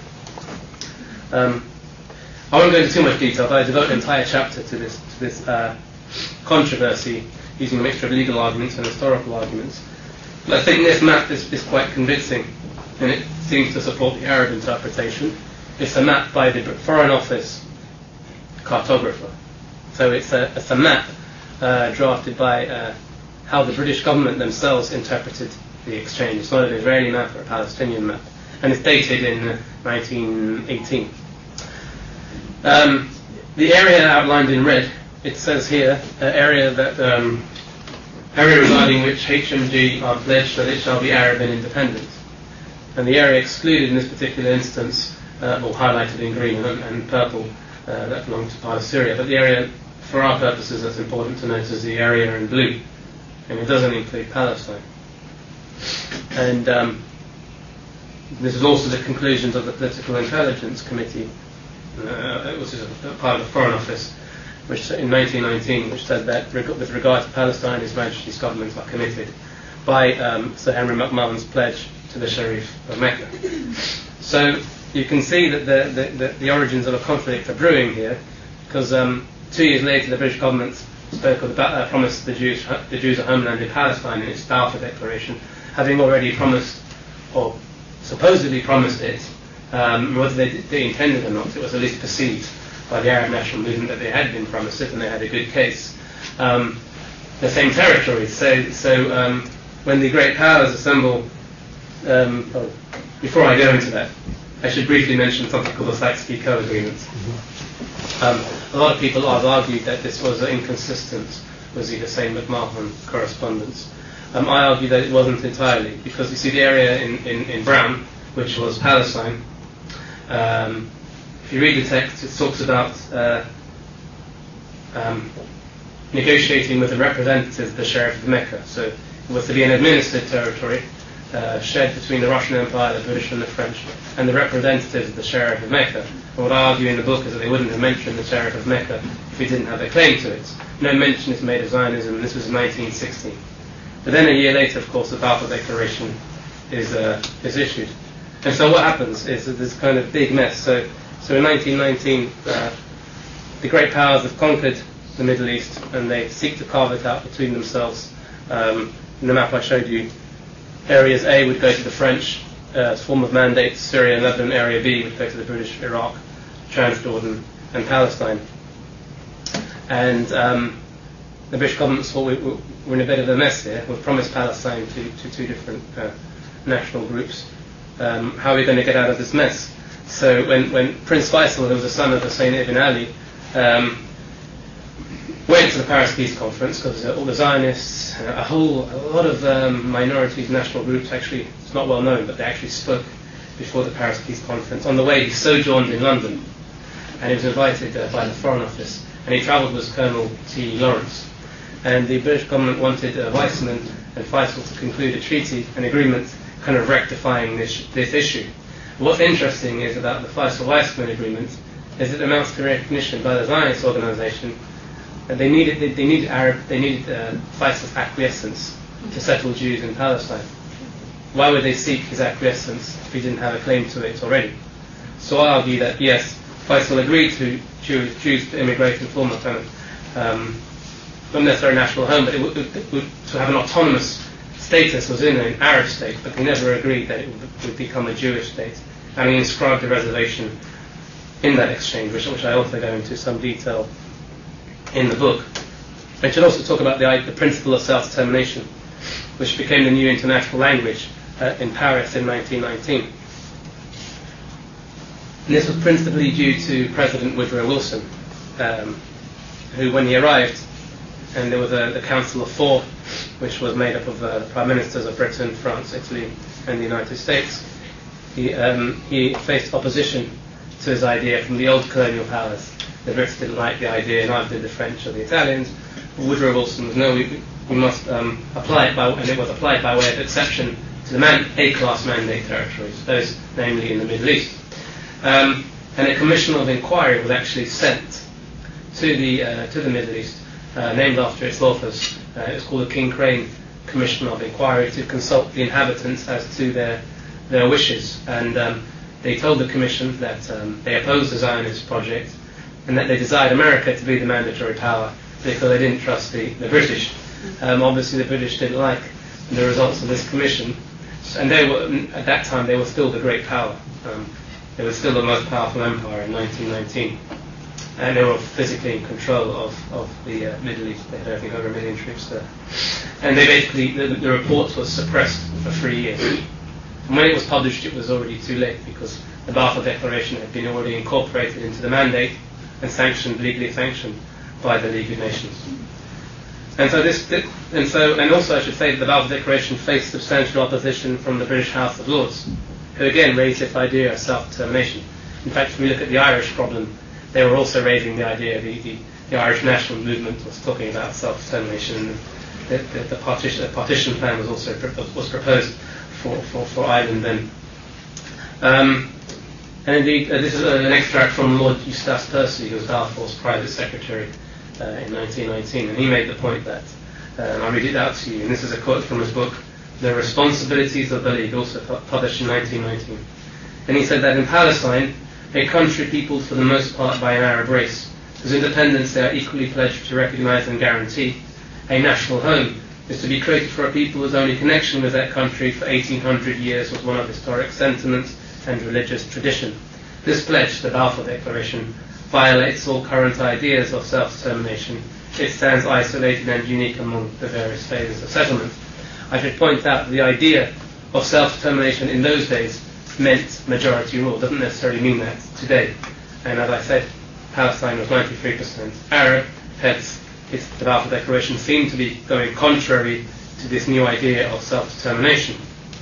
Um, I won't go into too much detail, but I devote an entire chapter to this, to this uh, controversy, using a mixture of legal arguments and historical arguments. But I think this map is, is quite convincing, and it seems to support the Arab interpretation. It's a map by the Foreign Office cartographer. So it's a, it's a map uh, drafted by uh, how the British government themselves interpreted the exchange. It's not an Israeli map or a Palestinian map. And it's dated in uh, nineteen eighteen. Um, the area outlined in red, it says here, uh, area that um, area regarding which H M G are pledged that it shall be Arab and independent. And the area excluded in this particular instance, uh, or highlighted in green and, and purple, uh, that belonged to part of Syria. But the area, for our purposes, that's important to note, is the area in blue, and it doesn't include Palestine. And um, this is also the conclusions of the Political Intelligence Committee, uh, which is a part of the Foreign Office, which in nineteen nineteen, which said that reg- with regard to Palestine, His Majesty's governments are committed by um, Sir Henry McMahon's pledge to the Sharif of Mecca. So you can see that the, the, the, the origins of a conflict are brewing here, because um, two years later the British government spoke of the uh, promise to the Jews, the Jews a homeland in Palestine in its Balfour Declaration, having already promised, or supposedly promised it, um, whether they, they intended or not, it was at least perceived by the Arab national movement that they had been promised it and they had a good case. Um, the same territories. So, so um, when the great powers assemble, um, oh, before I go into that, I should briefly mention something called the Sykes-Picot Agreement. Um, a lot of people have argued that this was inconsistent with the Hussein-McMahon correspondence. Um, I argue that it wasn't entirely, because you see the area in, in, in brown, which was Palestine. Um, if you read the text, it talks about uh, um, negotiating with the representatives of the Sharif of Mecca. So it was to be an administered territory, uh, shared between the Russian Empire, the British and the French, and the representatives of the Sharif of Mecca. And what I argue in the book is that they wouldn't have mentioned the Sharif of Mecca if we didn't have a claim to it. No mention is made of Zionism, and this was in nineteen sixteen. But then a year later, of course, the Balfour Declaration is uh, is issued. And so what happens is that there's kind of big mess. So, so in nineteen nineteen, uh, the great powers have conquered the Middle East, and they seek to carve it out between themselves. Um, in the map I showed you, areas A would go to the French, uh, form of mandate, Syria and Lebanon Area B would go to the British, Iraq, Transjordan, and Palestine. And um, the British government thought we, we, we're in a bit of a mess here. We've promised Palestine to, to two different uh, national groups. Um, how are we going to get out of this mess? So when, when Prince Faisal, who was the son of Hussein ibn Ali, um, went to the Paris Peace Conference, because all the Zionists, a whole, a lot of um, minorities, national groups, actually, it's not well known, but they actually spoke before the Paris Peace Conference. On the way, he sojourned in London, and he was invited uh, by the Foreign Office, and he travelled with Colonel T. Lawrence. And the British government wanted uh, Weizmann and Faisal to conclude a treaty, an agreement, kind of rectifying this, this issue. What's interesting is about the Faisal-Weizmann agreement is it amounts to recognition by the Zionist organisation that they needed they, they needed Arab they needed uh, Faisal's acquiescence to settle Jews in Palestine. Why would they seek his acquiescence if he didn't have a claim to it already? So I argue that yes, Faisal agreed to Jews, Jews to immigrate and form a kind of um, not necessarily a national home, but it would, it would, to have an autonomous status was in an Arab state, but he never agreed that it would, would become a Jewish state. And he inscribed a reservation in that exchange, which, which I also go into some detail in the book. I should also talk about the, the principle of self-determination, which became the new international language uh, in Paris in nineteen nineteen. And this was principally due to President Woodrow Wilson, um, who, when he arrived, and there was a, the Council of Four, which was made up of uh, the Prime Ministers of Britain, France, Italy, and the United States. He, um, he faced opposition to his idea from the old colonial powers. The Brits didn't like the idea, neither did the French or the Italians. Woodrow Wilson was, no, we, we must um, apply it by, and it was applied by way of exception to the man, A-class mandate territories, those namely in the Middle East. Um, and a commission of inquiry was actually sent to the uh, to the Middle East, uh, named after its authors. Uh, it was called the King Crane Commission of Inquiry, to consult the inhabitants as to their their wishes. And um, they told the commission that um, they opposed the Zionist project and that they desired America to be the mandatory power because they didn't trust the, the British. Um, obviously the British didn't like the results of this commission, and they were, at that time they were still the great power. Um, they were still the most powerful empire in nineteen nineteen, and they were physically in control of, of the uh, Middle East. They had, I think, over a million troops there. And they basically, the, the report was suppressed for three years. And when it was published, it was already too late, because the Balfour Declaration had been already incorporated into the mandate and sanctioned, legally sanctioned, by the League of Nations. And so this, and so, and also I should say that the Balfour Declaration faced substantial opposition from the British House of Lords, who again raised this idea of self-determination. In fact, if we look at the Irish problem, they were also raising the idea. The, the, the Irish national movement was talking about self-determination, and the, the, the, partition, the partition plan was also was proposed for, for, for Ireland then. Um, and indeed, uh, this is an extract from Lord Eustace Percy, who was Balfour's private secretary uh, in nineteen nineteen, and he made the point that, uh, and I'll read it out to you, and this is a quote from his book, The Responsibilities of the League, also published in nineteen nineteen. And he said that in Palestine, a country peopled for the most part by an Arab race, whose independence they are equally pledged to recognise and guarantee, a national home is to be created for a people whose only connection with that country for eighteen hundred years was one of historic sentiment and religious tradition. This pledge, the Balfour Declaration, violates all current ideas of self-determination. It stands isolated and unique among the various phases of settlement. I should point out that the idea of self-determination in those days meant majority rule. It doesn't necessarily mean that today. And as I said, Palestine was ninety-three percent Arab, hence it's, the Balfour Declaration seemed to be going contrary to this new idea of self-determination.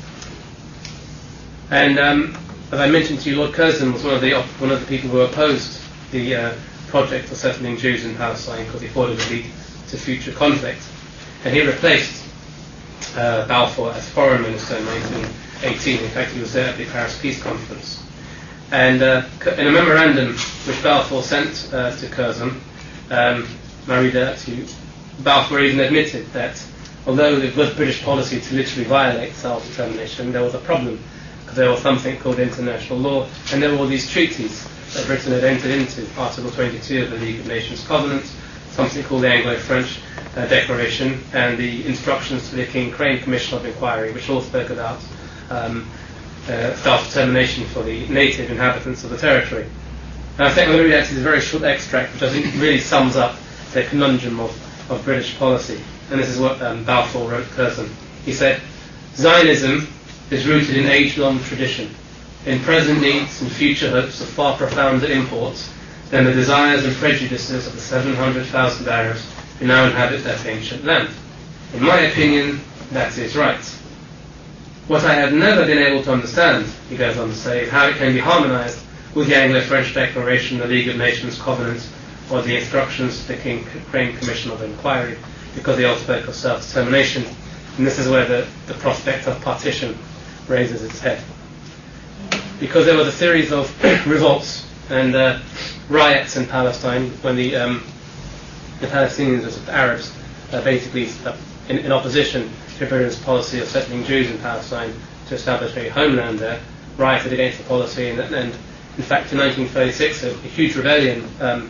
And um, as I mentioned to you, Lord Curzon was one of the one of the people who opposed the uh, project of settling Jews in Palestine because he thought it would lead to future conflict. And he replaced uh, Balfour as foreign minister in nineteen eighteen. In fact, he was there at the Paris Peace Conference. And uh, in a memorandum which Balfour sent uh, to Curzon, um, I read that to you, Balfour even admitted that although it was British policy to literally violate self-determination, there was a problem, because there was something called international law, and there were all these treaties that Britain had entered into, Article twenty-two of the League of Nations Covenant, something called the Anglo-French uh, Declaration, and the instructions to the King Crane Commission of Inquiry, which all spoke about um, uh, self-determination for the native inhabitants of the territory. And I think I'm going to read actually a very short extract which I think really sums up the conundrum of, of British policy. And this is what um, Balfour wrote Curzon. He said, "Zionism is rooted in age-long tradition, in present needs and future hopes of far profounder imports than the desires and prejudices of the seven hundred thousand Arabs who now inhabit that ancient land. In my opinion, that is right. What I have never been able to understand," he goes on to say, "is how it can be harmonized with the Anglo-French Declaration, the League of Nations Covenant, or the instructions to the King Crane Commission of Inquiry, because they all spoke of self-determination." And this is where the, the prospect of partition raises its head. Because there was a series of revolts and uh, riots in Palestine when the, um, the Palestinians, the Arabs, uh, basically uh, in, in opposition to Britain's policy of settling Jews in Palestine to establish a homeland there, rioted against the policy, and, and in fact in nineteen thirty-six a, a huge rebellion um,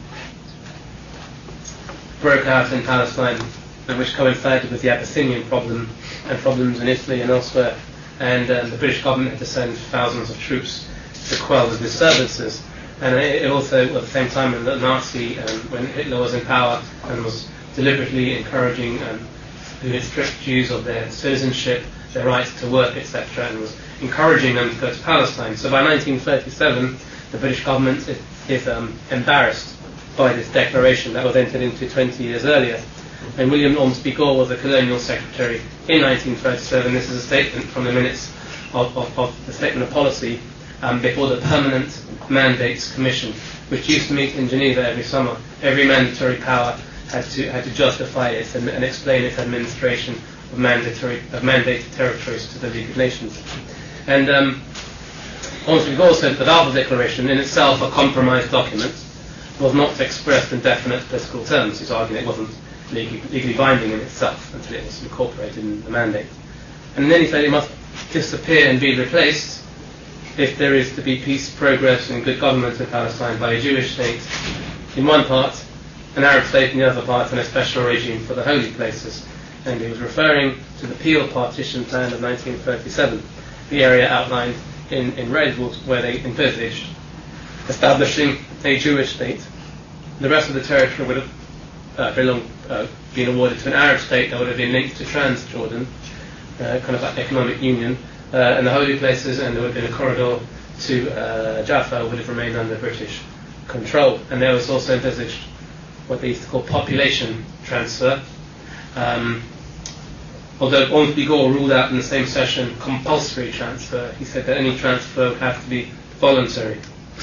broke out in Palestine, which coincided with the Abyssinian problem and problems in Italy and elsewhere, and um, the British government had to send thousands of troops to quell the disturbances. And it, it also, at the same time, when the Nazi, um, when Hitler was in power and was deliberately encouraging um, to strip Jews of their citizenship, their rights to work, et cetera, and was encouraging them to go to Palestine. So by nineteen thirty-seven, the British government is, is um, embarrassed by this declaration that was entered into twenty years earlier. And William Ormsby Gore was the colonial secretary in nineteen thirty-seven. This is a statement from the minutes of, of, of the statement of policy um, before the Permanent Mandates Commission, which used to meet in Geneva every summer. Every mandatory power had to had to justify it and, and explain its administration of mandatory of mandated territories to the League of Nations. And um, Ormsby Gore said the Balfour Declaration, in itself a compromise document, was not expressed in definite political terms. He's arguing it wasn't legally, legally binding in itself until it was incorporated in the mandate. And then he said it must disappear and be replaced if there is to be peace, progress and good government in Palestine by a Jewish state in one part, an Arab state in the other part, and a special regime for the holy places. And he was referring to the Peel Partition Plan of nineteen thirty-seven, the area outlined in, in red where they envisaged establishing a Jewish state. The rest of the territory would have uh, belonged, uh, been awarded to an Arab state that would have been linked to Transjordan, uh, kind of like economic union, uh, and the holy places, and there would have been a corridor to uh, Jaffa would have remained under British control. And there was also envisaged what they used to call population transfer. Um, although Ormsby Gore ruled out in the same session compulsory transfer, he said that any transfer would have to be voluntary.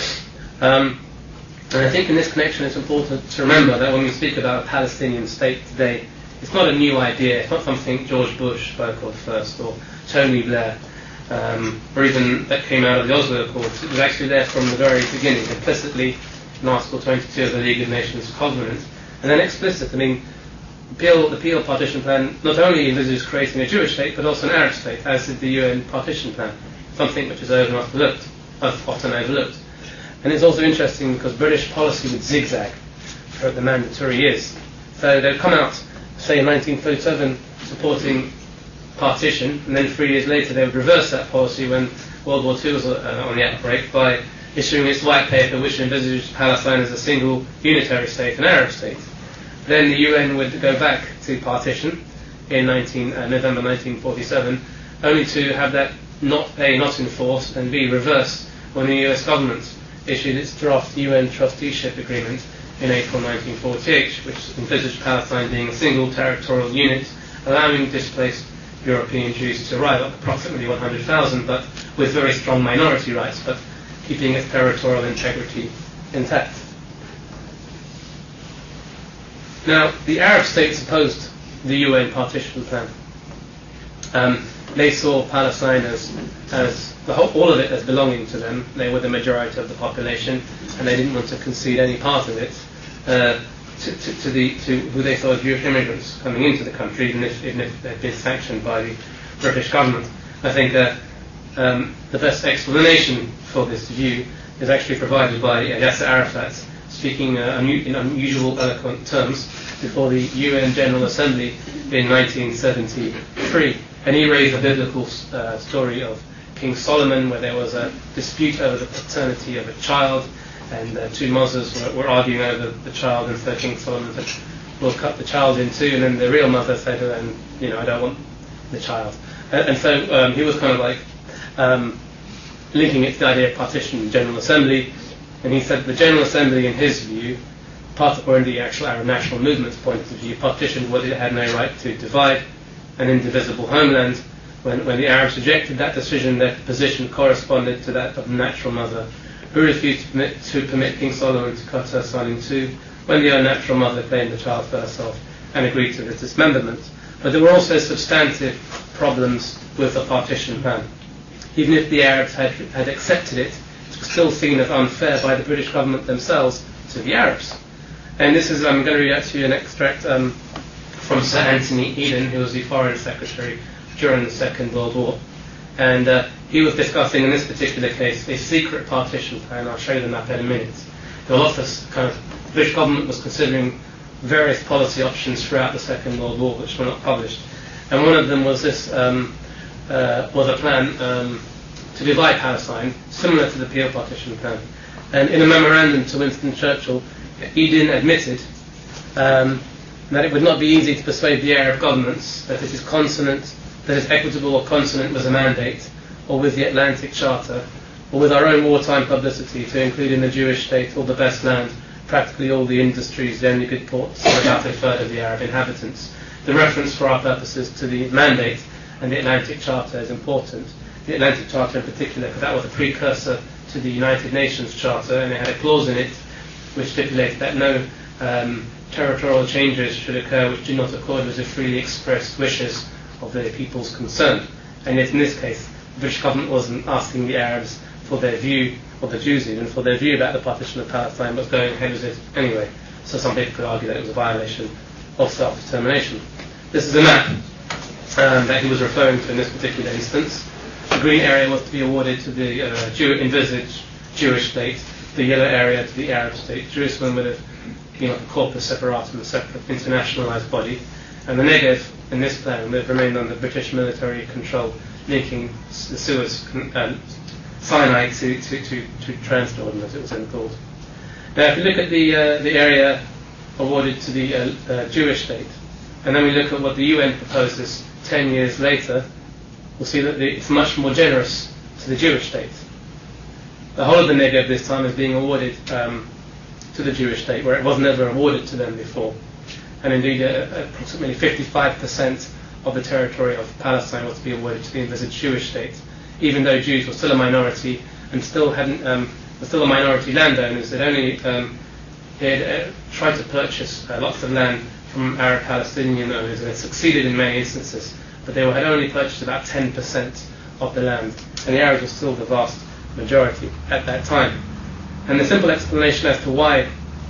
Um, and I think in this connection it's important to remember that when we speak about a Palestinian state today, it's not a new idea, it's not something George Bush spoke of first, or Tony Blair, um, or even that came out of the Oslo Accords. It was actually there from the very beginning, implicitly in Article twenty-two of the League of Nations Covenant, and then explicit. I mean, Peel, the Peel Partition Plan not only envisages creating a Jewish state, but also an Arab state, as did the U N Partition Plan, something which is often overlooked, often overlooked. And it's also interesting because British policy would zigzag throughout the mandatory years. So they'd come out, say in nineteen thirty-seven, supporting partition, and then three years later they would reverse that policy when World War Two was uh, on the outbreak by issuing its white paper which envisaged Palestine as a single unitary state, an Arab state. Then the U N would go back to partition in nineteen, uh, November nineteen forty-seven, only to have that not A, not enforced, and B, reversed when the U S government issued its draft U N trusteeship agreement in April nineteen forty-eight, which envisaged Palestine being a single territorial unit, allowing displaced European Jews to arrive at approximately one hundred thousand, but with very strong minority rights, but keeping its territorial integrity intact. Now, the Arab states opposed the U N partition plan. Um, they saw Palestine as, as the whole, all of it as belonging to them. They were the majority of the population, and they didn't want to concede any part of it uh, to, to, to, the, to who they saw as Jewish immigrants coming into the country, even if, even if they'd been sanctioned by the British government. I think uh, um, the best explanation for this view is actually provided by uh, Yasser Arafat, speaking uh, in unusual, eloquent terms before the U N General Assembly in nineteen seventy-three. And he raised a biblical uh, story of King Solomon, where there was a dispute over the paternity of a child, and uh, two mothers were, were arguing over the child, and so King Solomon said, we'll cut the child in two, and then the real mother said, and, you know, I don't want the child. And, and so um, he was kind of like um, linking it to the idea of partition in General Assembly, and he said the General Assembly, in his view, part, or in the actual Arab national movement's point of view, partitioned what it had no right to divide, an indivisible homeland. When, when the Arabs rejected that decision, their position corresponded to that of the natural mother, who refused to permit, to permit King Solomon to cut her son in two, when the unnatural mother claimed the child for herself and agreed to its dismemberment. But there were also substantive problems with the partition plan. Even if the Arabs had, had accepted it, it was still seen as unfair by the British government themselves to the Arabs. And this is, I'm going to read out to you an extract um, from Sir Anthony Eden, who was the Foreign Secretary during the Second World War. And uh, he was discussing, in this particular case, a secret partition plan. I'll show you the map in a minute. There were lots of kind of, the British government was considering various policy options throughout the Second World War, which were not published. And one of them was this, um, uh, was a plan um, to divide Palestine, similar to the Peel partition plan. And in a memorandum to Winston Churchill, Eden admitted um, that it would not be easy to persuade the Arab governments that it is consonant, that it's equitable or consonant with the mandate, or with the Atlantic Charter, or with our own wartime publicity to include in the Jewish state all the best land, practically all the industries, the only good ports, and about a third of the Arab inhabitants. The reference for our purposes to the mandate and the Atlantic Charter is important. The Atlantic Charter in particular, because that was a precursor to the United Nations Charter, and it had a clause in it which stipulated that no um, territorial changes should occur which do not accord with the freely expressed wishes of the peoples concerned. And yet in this case, the British government wasn't asking the Arabs for their view, or the Jews even, for their view about the partition of Palestine, but going ahead with it anyway. So some people could argue that it was a violation of self-determination. This is a map um, that he was referring to in this particular instance. The green area was to be awarded to the uh, Jew- envisaged Jewish state, the yellow area to the Arab state. Jerusalem would have been like a corpus separatum, a separate internationalized body, and the Negev in this plan would have remained under British military control, linking the Suez uh, Sinai to, to, to, to Transjordan, as it was then called. Now, if you look at the uh, the area awarded to the uh, uh, Jewish state, and then we look at what the U N proposes ten years later, we'll see that the, it's much more generous to the Jewish state. The whole of the Negev this time is being awarded um, to the Jewish state, where it was never awarded to them before. And indeed, uh, approximately fifty-five percent of the territory of Palestine was to be awarded to the envisaged Jewish state, even though Jews were still a minority and still hadn't um, were still a minority landowners. They'd only um, they had uh, tried to purchase uh, lots of land from Arab Palestinian owners, and had succeeded in many instances, but they were, had only purchased about ten percent of the land, and the Arabs were still the vast majority at that time. And the simple explanation as to why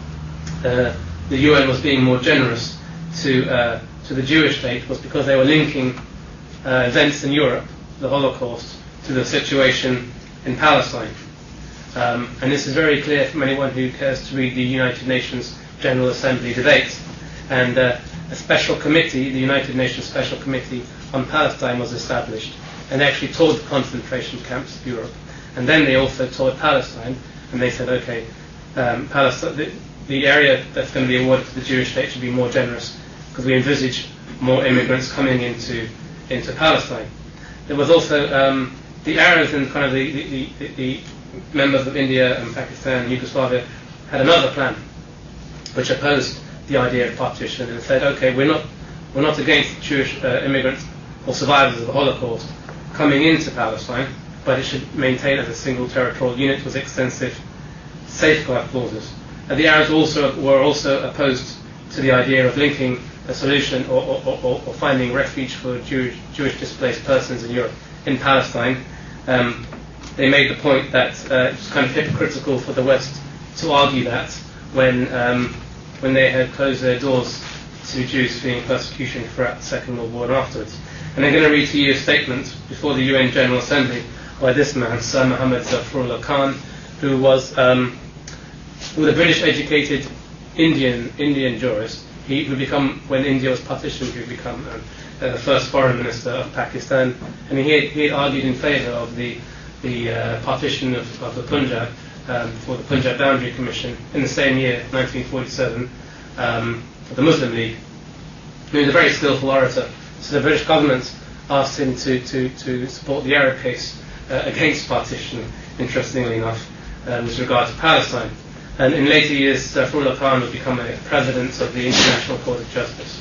uh, the U N was being more generous to uh, to the Jewish state was because they were linking uh, events in Europe, the Holocaust, to the situation in Palestine. Um, and this is very clear from anyone who cares to read the United Nations General Assembly debates. And uh, a special committee, the United Nations Special Committee on Palestine, was established, and they actually toured the concentration camps of Europe. And then they also toured Palestine, and they said, okay, um, Palestine, the, the area that's going to be awarded to the Jewish state should be more generous, because we envisage more immigrants coming into into Palestine. There was also um, the Arabs and kind of the, the, the, the members of India and Pakistan and Yugoslavia had another plan, which opposed the idea of partition and said, okay, we're not we're not against Jewish uh, immigrants or survivors of the Holocaust coming into Palestine, but it should maintain as a single territorial unit with extensive safeguard clauses. And the Arabs also were also opposed to the idea of linking a solution or, or, or, or finding refuge for Jewish, Jewish displaced persons in Europe in Palestine. Um, they made the point that uh, it's kind of hypocritical for the West to argue that when um, when they had closed their doors to Jews fleeing persecution throughout the Second World War and afterwards. And I'm going to read to you a statement before the U N General Assembly by this man, Sir Mohammed Zafrullah Khan, who was um, who was a British-educated Indian Indian jurist he would become, when India was partitioned, he would become um, uh, the first foreign minister of Pakistan, and he had, he had argued in favour of the the uh, partition of, of the Punjab um, for the Punjab Boundary Commission in the same year, nineteen forty-seven, um, for the Muslim League. He was a very skillful orator, so the British government asked him to, to, to support the Arab case uh, against partition, interestingly enough, uh, with regard to Palestine. And in later years, Zafrullah Khan would become a president of the International Court of Justice.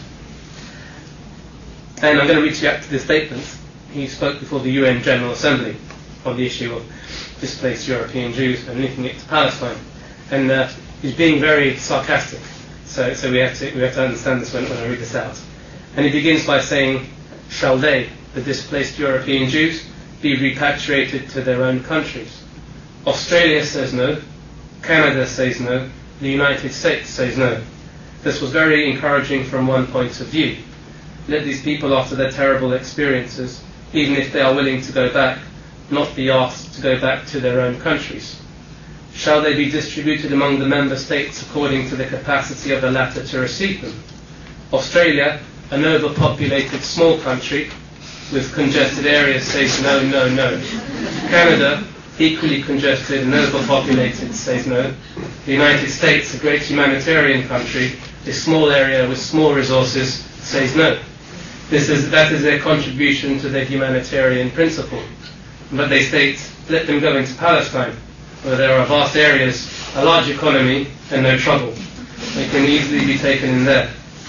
And I'm going to read you out to this statement. He spoke before the U N General Assembly on the issue of displaced European Jews and linking it to Palestine. And uh, he's being very sarcastic. So, so we have to we have to understand this when, when I read this out. And he begins by saying, "Shall they, the displaced European Jews, be repatriated to their own countries? Australia says no, Canada says no, the United States says no." This was very encouraging from one point of view. Let these people, after their terrible experiences, even if they are willing to go back, not be asked to go back to their own countries. Shall they be distributed among the member states according to the capacity of the latter to receive them? Australia, an overpopulated small country with congested areas, says no, no, no. Canada, equally congested and overpopulated, says no. The United States, a great humanitarian country, a small area with small resources, says no. This is, that is their contribution to the humanitarian principle. But they state, let them go into Palestine, where there are vast areas, a large economy, and no trouble. They can easily be taken in there.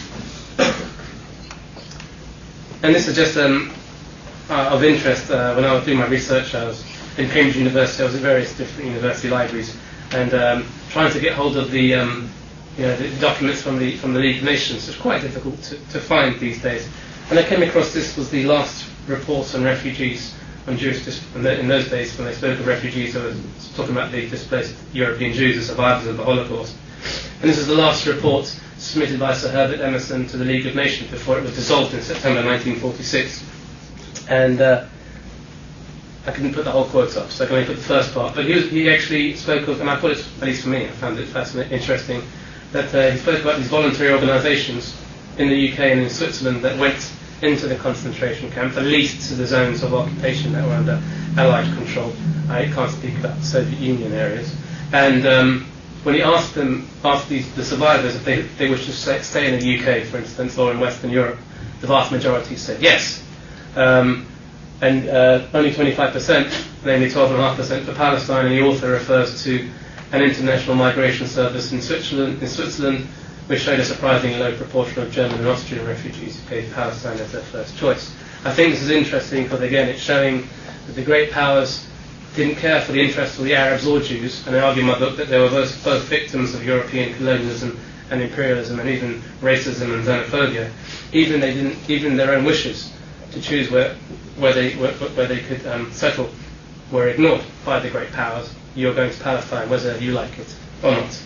And this is just um, uh, of interest. Uh, when I was doing my research, I was in Cambridge University. I was at various different university libraries, and um, trying to get hold of the, um, you know, the documents from the from the League of Nations. It's quite difficult to, to find these days. And I came across this was the last report on refugees, on Jewish dis- in those days when they spoke of refugees. I was talking about the displaced European Jews, the survivors of the Holocaust. And this is the last report submitted by Sir Herbert Emerson to the League of Nations before it was dissolved in September nineteen forty-six. And uh, I couldn't put the whole quote up, so I can only put the first part. But he, was, he actually spoke of, and I thought it, at least for me, I found it fascinating, interesting, that uh, he spoke about these voluntary organisations in the U K and in Switzerland that went into the concentration camp, at least to the zones of occupation that were under Allied control. I can't speak about the Soviet Union areas. And um, when he asked them, asked these, the survivors if they, they wished to stay, stay in the U K, for instance, or in Western Europe, the vast majority said yes. Um, and uh, only twenty-five percent, namely twelve point five percent for Palestine, and the author refers to an international migration service in Switzerland, in Switzerland which showed a surprisingly low proportion of German and Austrian refugees who gave Palestine as their first choice. I think this is interesting because, again, it's showing that the great powers didn't care for the interests of the Arabs or Jews, and I argue in my book that they were both, both victims of European colonialism and imperialism and even racism and xenophobia. Even they didn't, even their own wishes to choose where, where, they, where, where they could um, settle were ignored by the great powers. You're going to Palestine, whether you like it or not.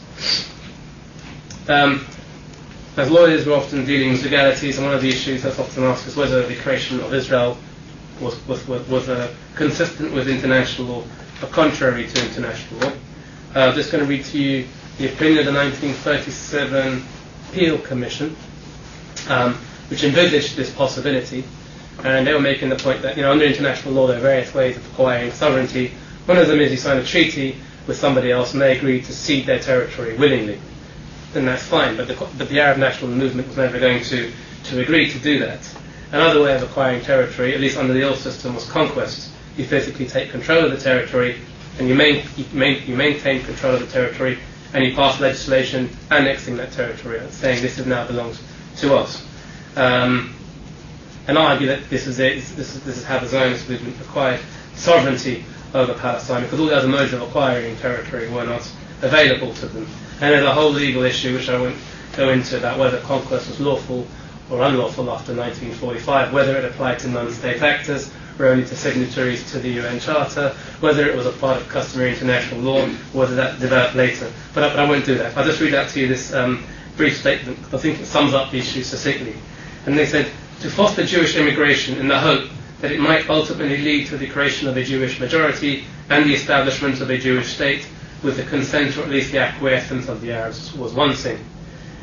Um, as lawyers, we're often dealing with legalities, and one of the issues that's often asked is whether the creation of Israel was, was, was, was uh, consistent with international law or contrary to international law. Uh, I'm just going to read to you the opinion of the nineteen thirty-seven Peel Commission, um, which envisaged this possibility, and they were making the point that, you know, under international law there are various ways of acquiring sovereignty. One of them is you sign a treaty with somebody else and they agree to cede their territory willingly. Then that's fine, but the, but the Arab national movement was never going to, to agree to do that. Another way of acquiring territory, at least under the old system, was conquest. You physically take control of the territory, and you, main, you, main, you maintain control of the territory, and you pass legislation annexing that territory, saying this is now belongs to us. Um, and I argue that this is, it, this is, this is how the Zionist movement acquired sovereignty over Palestine, because all the other modes of acquiring territory were not available to them. And there's a whole legal issue which I won't go into about whether conquest was lawful or unlawful after nineteen forty-five, whether it applied to non-state actors or only to signatories to the U N Charter, whether it was a part of customary international law, or whether that developed later. But I, but I won't do that. I'll just read out to you this um, brief statement, because I think it sums up the issue succinctly. And they said, to foster Jewish immigration in the hope that it might ultimately lead to the creation of a Jewish majority and the establishment of a Jewish state with the consent or at least the acquiescence of the Arabs was one thing.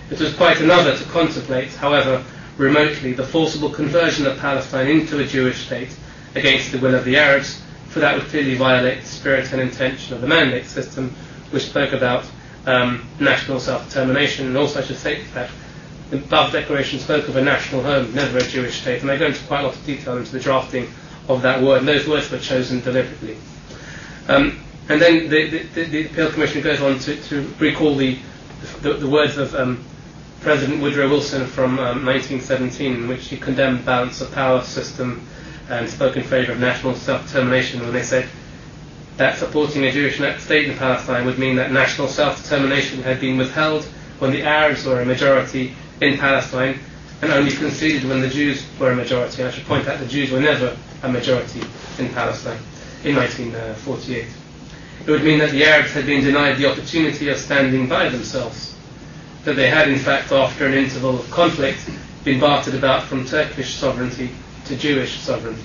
It was quite another to contemplate, however remotely, the forcible conversion of Palestine into a Jewish state against the will of the Arabs, for that would clearly violate the spirit and intention of the mandate system, which spoke about um, national self-determination. And also I should say that the above declaration spoke of a national home, never a Jewish state, and I go into quite a lot of detail into the drafting of that word, and those words were chosen deliberately. Um, and then the, the, the Appeal Commission goes on to, to recall the, the, the words of um, President Woodrow Wilson from um, nineteen seventeen, in which he condemned the balance of power system and spoke in favour of national self-determination, when they said that supporting a Jewish state in Palestine would mean that national self-determination had been withheld when the Arabs were a majority in Palestine, and only conceded when the Jews were a majority. And I should point out the Jews were never a majority in Palestine in nineteen forty-eight. It would mean that the Arabs had been denied the opportunity of standing by themselves, that they had in fact, after an interval of conflict, been bartered about from Turkish sovereignty to Jewish sovereignty.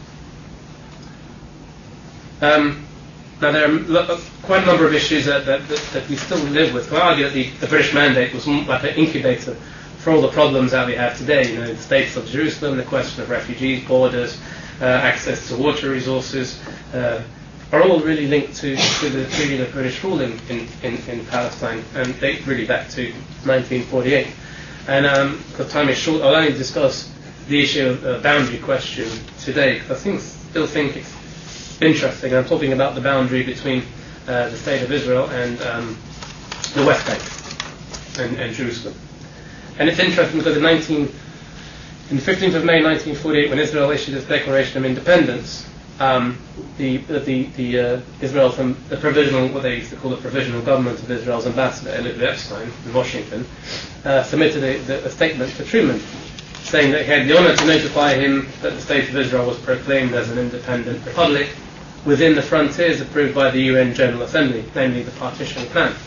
Um, now there are quite a number of issues that, that, that, that we still live with. I argue that the, the British Mandate was like an incubator for all the problems that we have today. You know, the status of Jerusalem, the question of refugees, borders, uh, access to water resources, uh, are all really linked to, to the period of British rule in, in, in, in Palestine, and date really back to nineteen forty-eight. And um, because time is short, I'll only discuss the issue of the uh, boundary question today, because I think, still think it's interesting. I'm talking about the boundary between uh, the State of Israel and um, the West Bank and, and Jerusalem. And it's interesting because in, nineteen, in the fifteenth of May nineteen forty-eight, when Israel issued its Declaration of Independence, um, the the, the uh, Israel from the provisional, what they used to call the provisional government of Israel's ambassador Elliot Epstein in Washington, uh, submitted a, a statement to Truman, saying that he had the honour to notify him that the State of Israel was proclaimed as an independent republic within the frontiers approved by the U N General Assembly, namely the partition plan.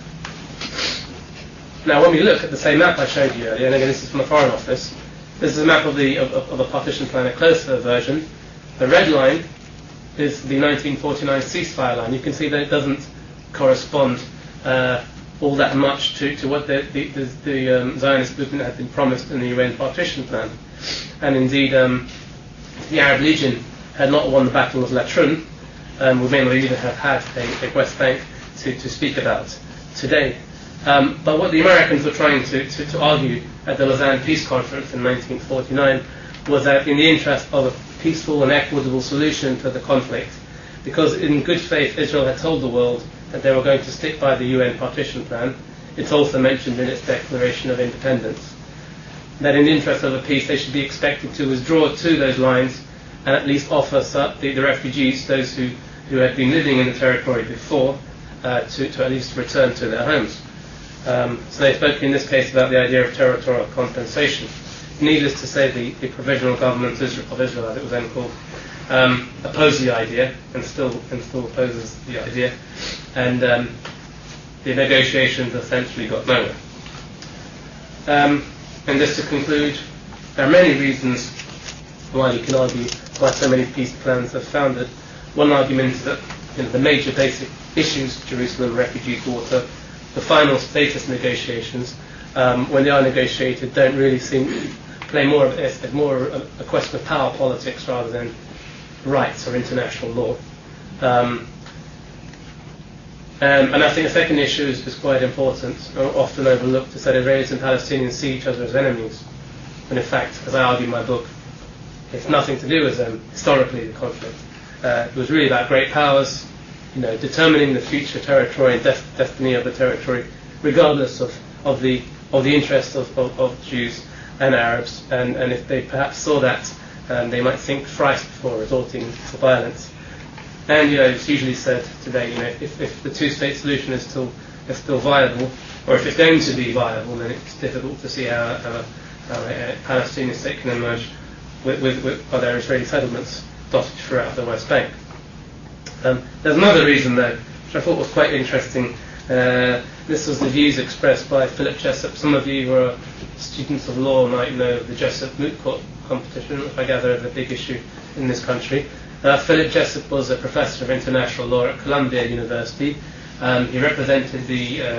Now, when we look at the same map I showed you earlier, and again this is from the Foreign Office, this is a map of the of, of a partition plan, a closer version. The red line is the nineteen forty-nine ceasefire line. You can see that it doesn't correspond uh, all that much to, to what the, the, the, the um, Zionist movement had been promised in the U N partition plan. And indeed, um, the Arab Legion had not won the Battle of Latrun, um, we may not even have had a, a West Bank to, to speak about today. Um, but what the Americans were trying to, to, to argue at the Lausanne Peace Conference in nineteen forty-nine was that in the interest of a peaceful and equitable solution to the conflict, because in good faith Israel had told the world that they were going to stick by the U N partition plan. It's also mentioned in its Declaration of Independence that in the interest of a peace they should be expected to withdraw to those lines and at least offer the, the refugees, those who, who had been living in the territory before, uh, to, to at least return to their homes. Um, so they spoke in this case about the idea of territorial compensation. Needless to say, the, the provisional government of Israel, as it was then called, um, opposed the idea and still and still opposes the idea, and um, the negotiations essentially got nowhere. Um, and just to conclude, there are many reasons why you can argue why so many peace plans have foundered. One argument is that, you know, the major basic issues, Jerusalem, refugees, water, the final status negotiations, um, when they are negotiated, don't really seem to play more of a, more a, a question of power politics rather than rights or international law. Um, um, and I think the second issue is, is quite important, often overlooked, is that Israelis and Palestinians see each other as enemies. When in fact, as I argue in my book, it's nothing to do with them, historically, the conflict. Uh, it was really about great powers, you know, determining the future territory and def- destiny of the territory, regardless of, of the of the interests of, of, of Jews and Arabs. And, and if they perhaps saw that, um, they might think thrice before resorting to violence. And, you know, it's usually said today, you know, if, if the two-state solution is still is still viable, or if it's going to be viable, then it's difficult to see how, how, how a Palestinian state can emerge with, with, with other Israeli settlements dotted throughout the West Bank. Um, there's another reason, though, which I thought was quite interesting. Uh, this was the views expressed by Philip Jessup. Some of you who are students of law might know the Jessup Moot Court competition, which I gather is a big issue in this country. Uh, Philip Jessup was a professor of international law at Columbia University. Um, he represented the uh,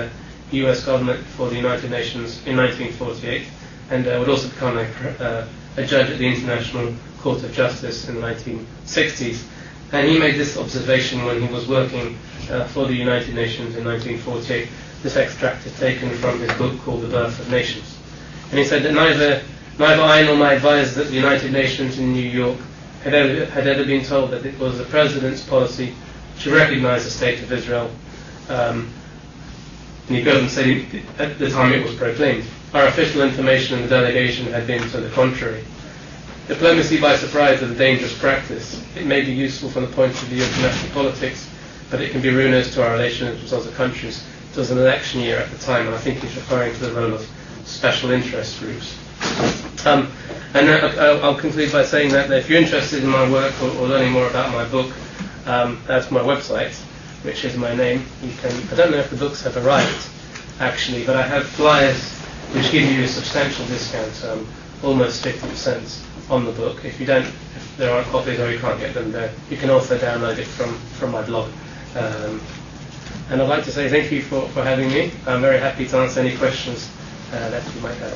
U S government for the United Nations in nineteen forty-eight, and uh, would also become a, uh, a judge at the International Court of Justice in the nineteen sixties. And he made this observation when he was working uh, for the United Nations in nineteen forty-eight. This extract is taken from his book called The Birth of Nations. And he said that neither neither I nor my advisors at the United Nations in New York had ever, had ever been told that it was the President's policy to recognize the State of Israel. Um, and he goes and said at the time it was proclaimed. Our official information in the delegation had been to the contrary. Diplomacy by surprise is a dangerous practice. It may be useful from the point of view of domestic politics, but it can be ruinous to our relations with other countries. It was an election year at the time, and I think he's referring to the role of special interest groups. Um, and uh, I'll conclude by saying that if you're interested in my work or, or learning more about my book, um, that's my website, which is my name. You can. I don't know if the books have arrived, actually, but I have flyers which give you a substantial discount, um, almost fifty percent on the book. If you don't, if there aren't copies or you can't get them there, you can also download it from, from my blog. Um, and I'd like to say thank you for, for having me. I'm very happy to answer any questions uh, that you might have.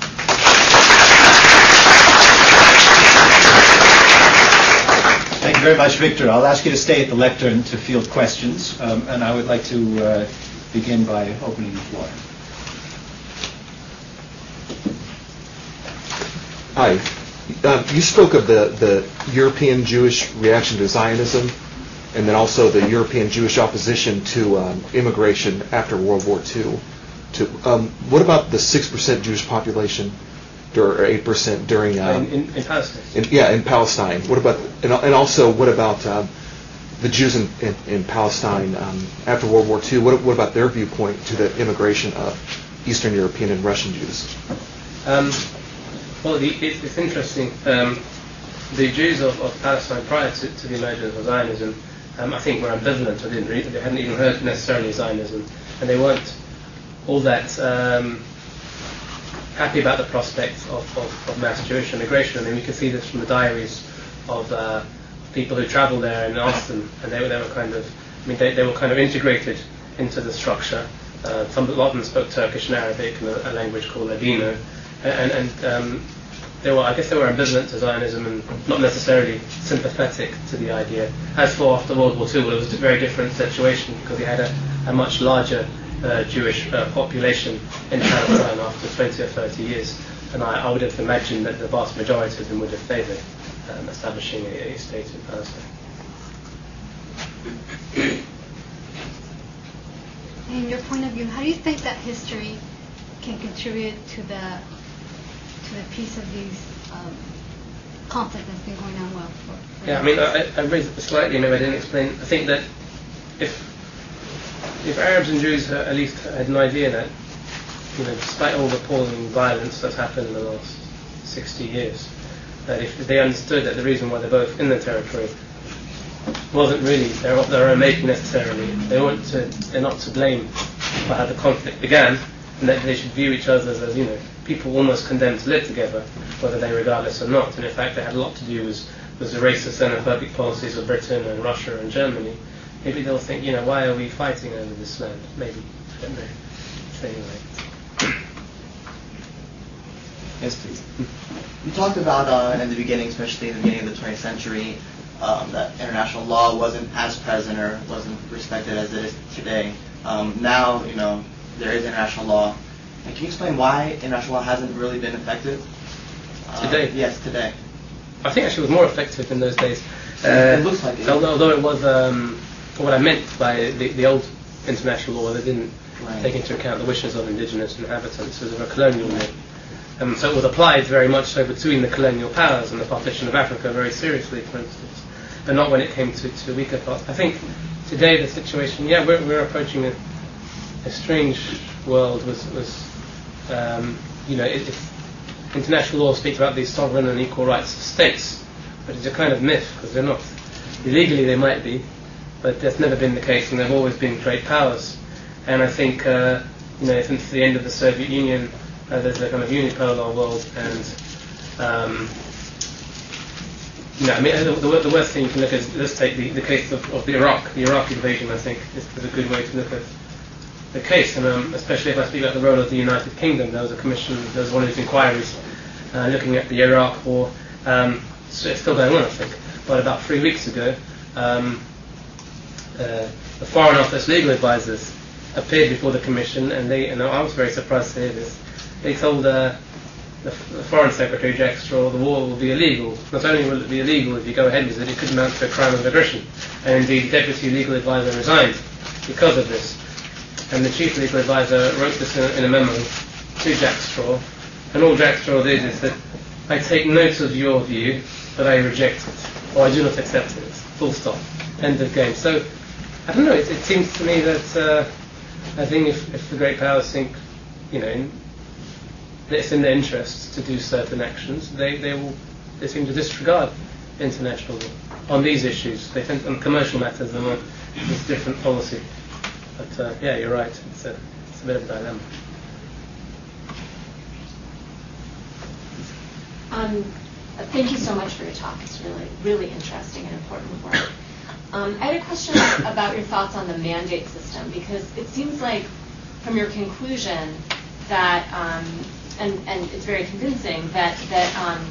Thank you very much, Victor. I'll ask you to stay at the lectern to field questions, um, and I would like to uh, begin by opening the floor. Hi. Uh, you spoke of the, the European Jewish reaction to Zionism, and then also the European Jewish opposition to um, immigration after World War Two. To, um, what about the six percent Jewish population, or eight percent during... Um, in, in, in Palestine? In, yeah, in Palestine. What about, and, and also what about um, the Jews in, in, in Palestine um, after World War Two? What, what about their viewpoint to the immigration of Eastern European and Russian Jews? Um, Well, the, it, it's interesting. Um, the Jews of, of Palestine prior to, to the emergence of Zionism, um, I think, were ambivalent. Or didn't read, they hadn't even heard necessarily Zionism, and they weren't all that um, happy about the prospect of, of, of mass Jewish immigration. I mean, we can see this from the diaries of uh, people who travelled there and asked them, and they were they were kind of, I mean, they, they were kind of integrated into the structure. Uh, some a lot of them spoke Turkish and Arabic and a, a language called Ladino. And, and um, they were, I guess they were ambivalent to Zionism and not necessarily sympathetic to the idea. As for after World War Two, well, it was a very different situation because you had a, a much larger uh, Jewish uh, population in Palestine after twenty or thirty years. And I, I would have imagined that the vast majority of them would have favoured um, establishing a, a state in Palestine. In your point of view, how do you think that history can contribute to the to the peace of these um, conflict that's been going on well for, for yeah, I mean, I, I raised it slightly, maybe I didn't explain. I think that if if Arabs and Jews uh, at least had an idea that, you know, despite all the appalling violence that's happened in the last sixty years, that if they understood that the reason why they're both in the territory wasn't really their, their own making necessarily, they weren't to, they're not to blame for how the conflict began, and that they should view each other as, as, you know, people almost condemned to live together, whether they regard us or not. And in fact, they had a lot to do with, with the racist xenophobic policies of Britain and Russia and Germany. Maybe they'll think, you know, why are we fighting over this land? Maybe, I don't know. So anyway. Yes, please. You talked about uh, in the beginning, especially in the beginning of the twentieth century, um, that international law wasn't as present or wasn't respected as it is today. Um, now, you know, there is international law. And can you explain why international law hasn't really been effective? Uh, Today? Yes, today. I think actually it was more effective in those days. Uh, it looks like it. Although, although it was, um, what I meant by the, the old international law, that didn't right. take into account the wishes of indigenous inhabitants. It was a colonial law. Um, so it was applied very much so between the colonial powers and the partition of Africa very seriously, for instance, but not when it came to, to weaker parts. I think today the situation, yeah, we're, we're approaching a, a strange world with, with um, you know, it, it, international law speaks about these sovereign and equal rights of states, but it's a kind of myth because they're not. Legally they might be, but that's never been the case, and they've always been great powers. And I think, uh, you know, since the end of the Soviet Union, uh, there's a kind of unipolar world, and um, you know, I mean, the, the, the worst thing you can look at is, let's take the, the case of, of the Iraq, the Iraq invasion. I think is, is a good way to look at the case, and um, especially if I speak about the role of the United Kingdom. There was a commission, there was one of these inquiries uh, looking at the Iraq War. Um, so it's still going on, I think. But about three weeks ago, um, uh, the Foreign Office legal advisors appeared before the commission, and they, and I was very surprised to hear this. They told uh, the, the Foreign Secretary, Jack Straw, the war will be illegal. Not only will it be illegal if you go ahead with it, it could amount to a crime of aggression. And indeed, the Deputy Legal Advisor resigned because of this. And the Chief Legal Advisor wrote this in, in a memo to Jack Straw, and all Jack Straw did is that, I take note of your view, but I reject it, or I do not accept it. Full stop. End of game. So, I don't know, it, it seems to me that uh, I think if, if the great powers think, you know, in, it's in their interests to do certain actions, they, they will they seem to disregard international law on these issues. They think on commercial matters and on this different policy. But uh, yeah, you're right. It's a, it's a bit of a dilemma. Um, thank you so much for your talk. It's really, really interesting and important work. Um, I had a question about your thoughts on the mandate system, because it seems like from your conclusion that, um, and, and it's very convincing, that that um,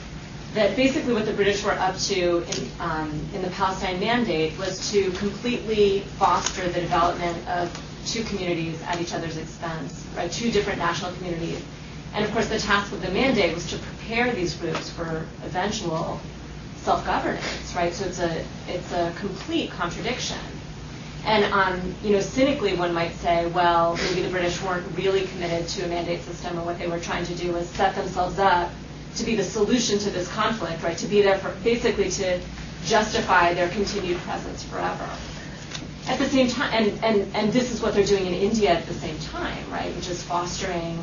that basically what the British were up to in, um, in the Palestine Mandate was to completely foster the development of two communities at each other's expense, right? Two different national communities. And of course, the task of the mandate was to prepare these groups for eventual self-governance, right? So it's a it's a complete contradiction. And um, you know, cynically, one might say, well, maybe the British weren't really committed to a mandate system, or what they were trying to do was set themselves up to be the solution to this conflict, right? To be there for basically to justify their continued presence forever. At the same time, and, and, and this is what they're doing in India at the same time, right? Which is fostering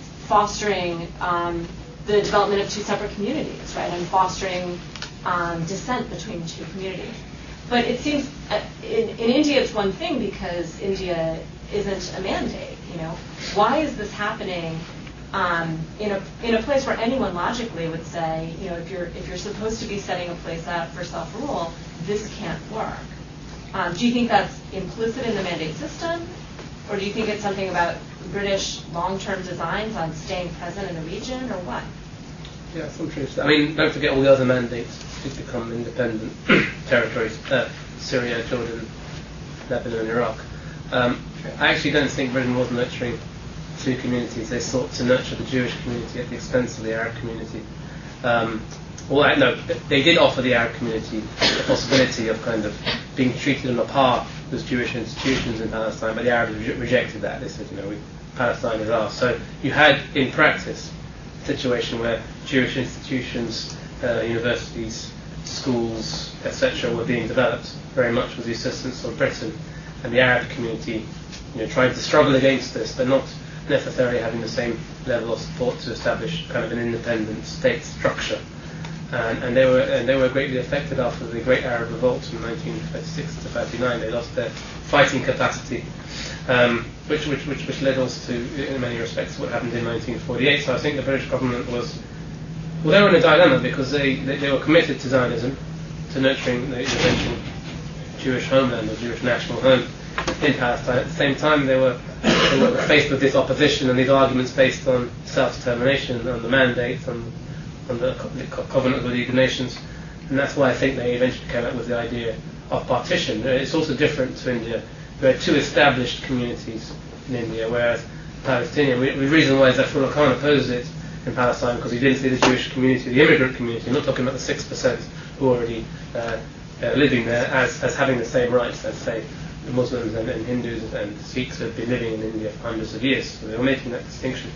fostering um, the development of two separate communities, right? And fostering um, dissent between the two communities. But it seems uh, in, in India it's one thing because India isn't a mandate, you know. Why is this happening um, in a in a place where anyone logically would say, you know, if you're if you're supposed to be setting a place up for self-rule, this can't work? Um, do you think that's implicit in the mandate system, or do you think it's something about British long-term designs on staying present in the region, or what? Yeah, some truth. I mean, don't forget all the other mandates to become independent territories: uh, Syria, Jordan, Lebanon, and Iraq. Um, I actually don't think Britain was nurturing two communities. They sought to nurture the Jewish community at the expense of the Arab community. Um, well, no, they did offer the Arab community the possibility of kind of being treated on a par with Jewish institutions in Palestine, but the Arabs re- rejected that. They said, you know, we, Palestine is ours. So you had, in practice, a situation where Jewish institutions, uh, universities, schools, et cetera, were being developed very much with the assistance of Britain, and the Arab community, you know, trying to struggle against this, but not necessarily having the same level of support to establish kind of an independent state structure. And, and they were and they were greatly affected after the Great Arab Revolt in nineteen thirty-six to thirty-nine. They lost their fighting capacity, um, which, which which which led us to, in many respects, what happened in nineteen forty-eight. So I think the British government was, well, they were in a dilemma because they, they, they were committed to Zionism, to nurturing the eventual Jewish homeland or Jewish national home in Palestine. At the same time, they were, they were faced with this opposition and these arguments based on self-determination, on the mandate, on on the, co- the co- covenant with the League of Nations, and that's why I think they eventually came up with the idea of partition. It's also different to India. There are two established communities in India, whereas Palestinian, we, the reason why Zafrullah Khan opposed it in Palestine because he didn't see the Jewish community, the immigrant community, I'm not talking about the six percent who are already uh, uh, living there, as, as having the same rights as, say, the Muslims and, and Hindus and Sikhs who have been living in India for hundreds of years. So they were making that distinction.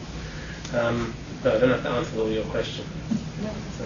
Um, but I don't know if that answers all your question. So.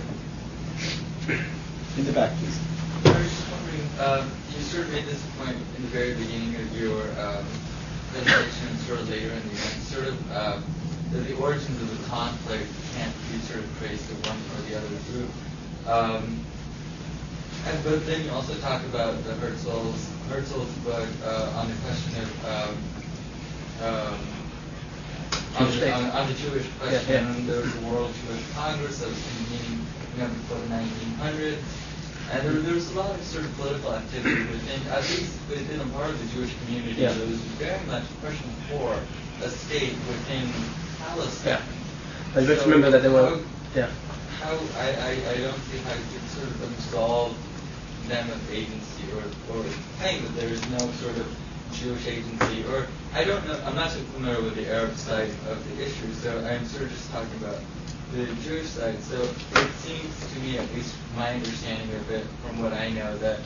In the back, please. I was just wondering, um, you sort of made this point in the very beginning of your um, presentation and sort of later in the event, sort of um, that the origins of the conflict can't be sort of traced to one or the other group. Um, and but then you also talk about the Herzl's, Herzl's book uh, on the question of um, um, on, the, on, on the Jewish question. Yeah, yeah. There was a World Jewish Congress that was convened, you know, before the nineteen hundreds. And there, there was a lot of sort of political activity within, at least within a part of the Jewish community, Yeah. that was very much pushing for a state within Palestine. Yeah. And let's remember that there were, how, yeah. How I, I, I don't see how you can sort of absolve them of agency, or, or claim that there is no sort of Jewish agency, or I don't know, I'm not so familiar with the Arab side of the issue, so I'm sort of just talking about the Jewish side. So it seems to me, at least my understanding of it, from what I know, that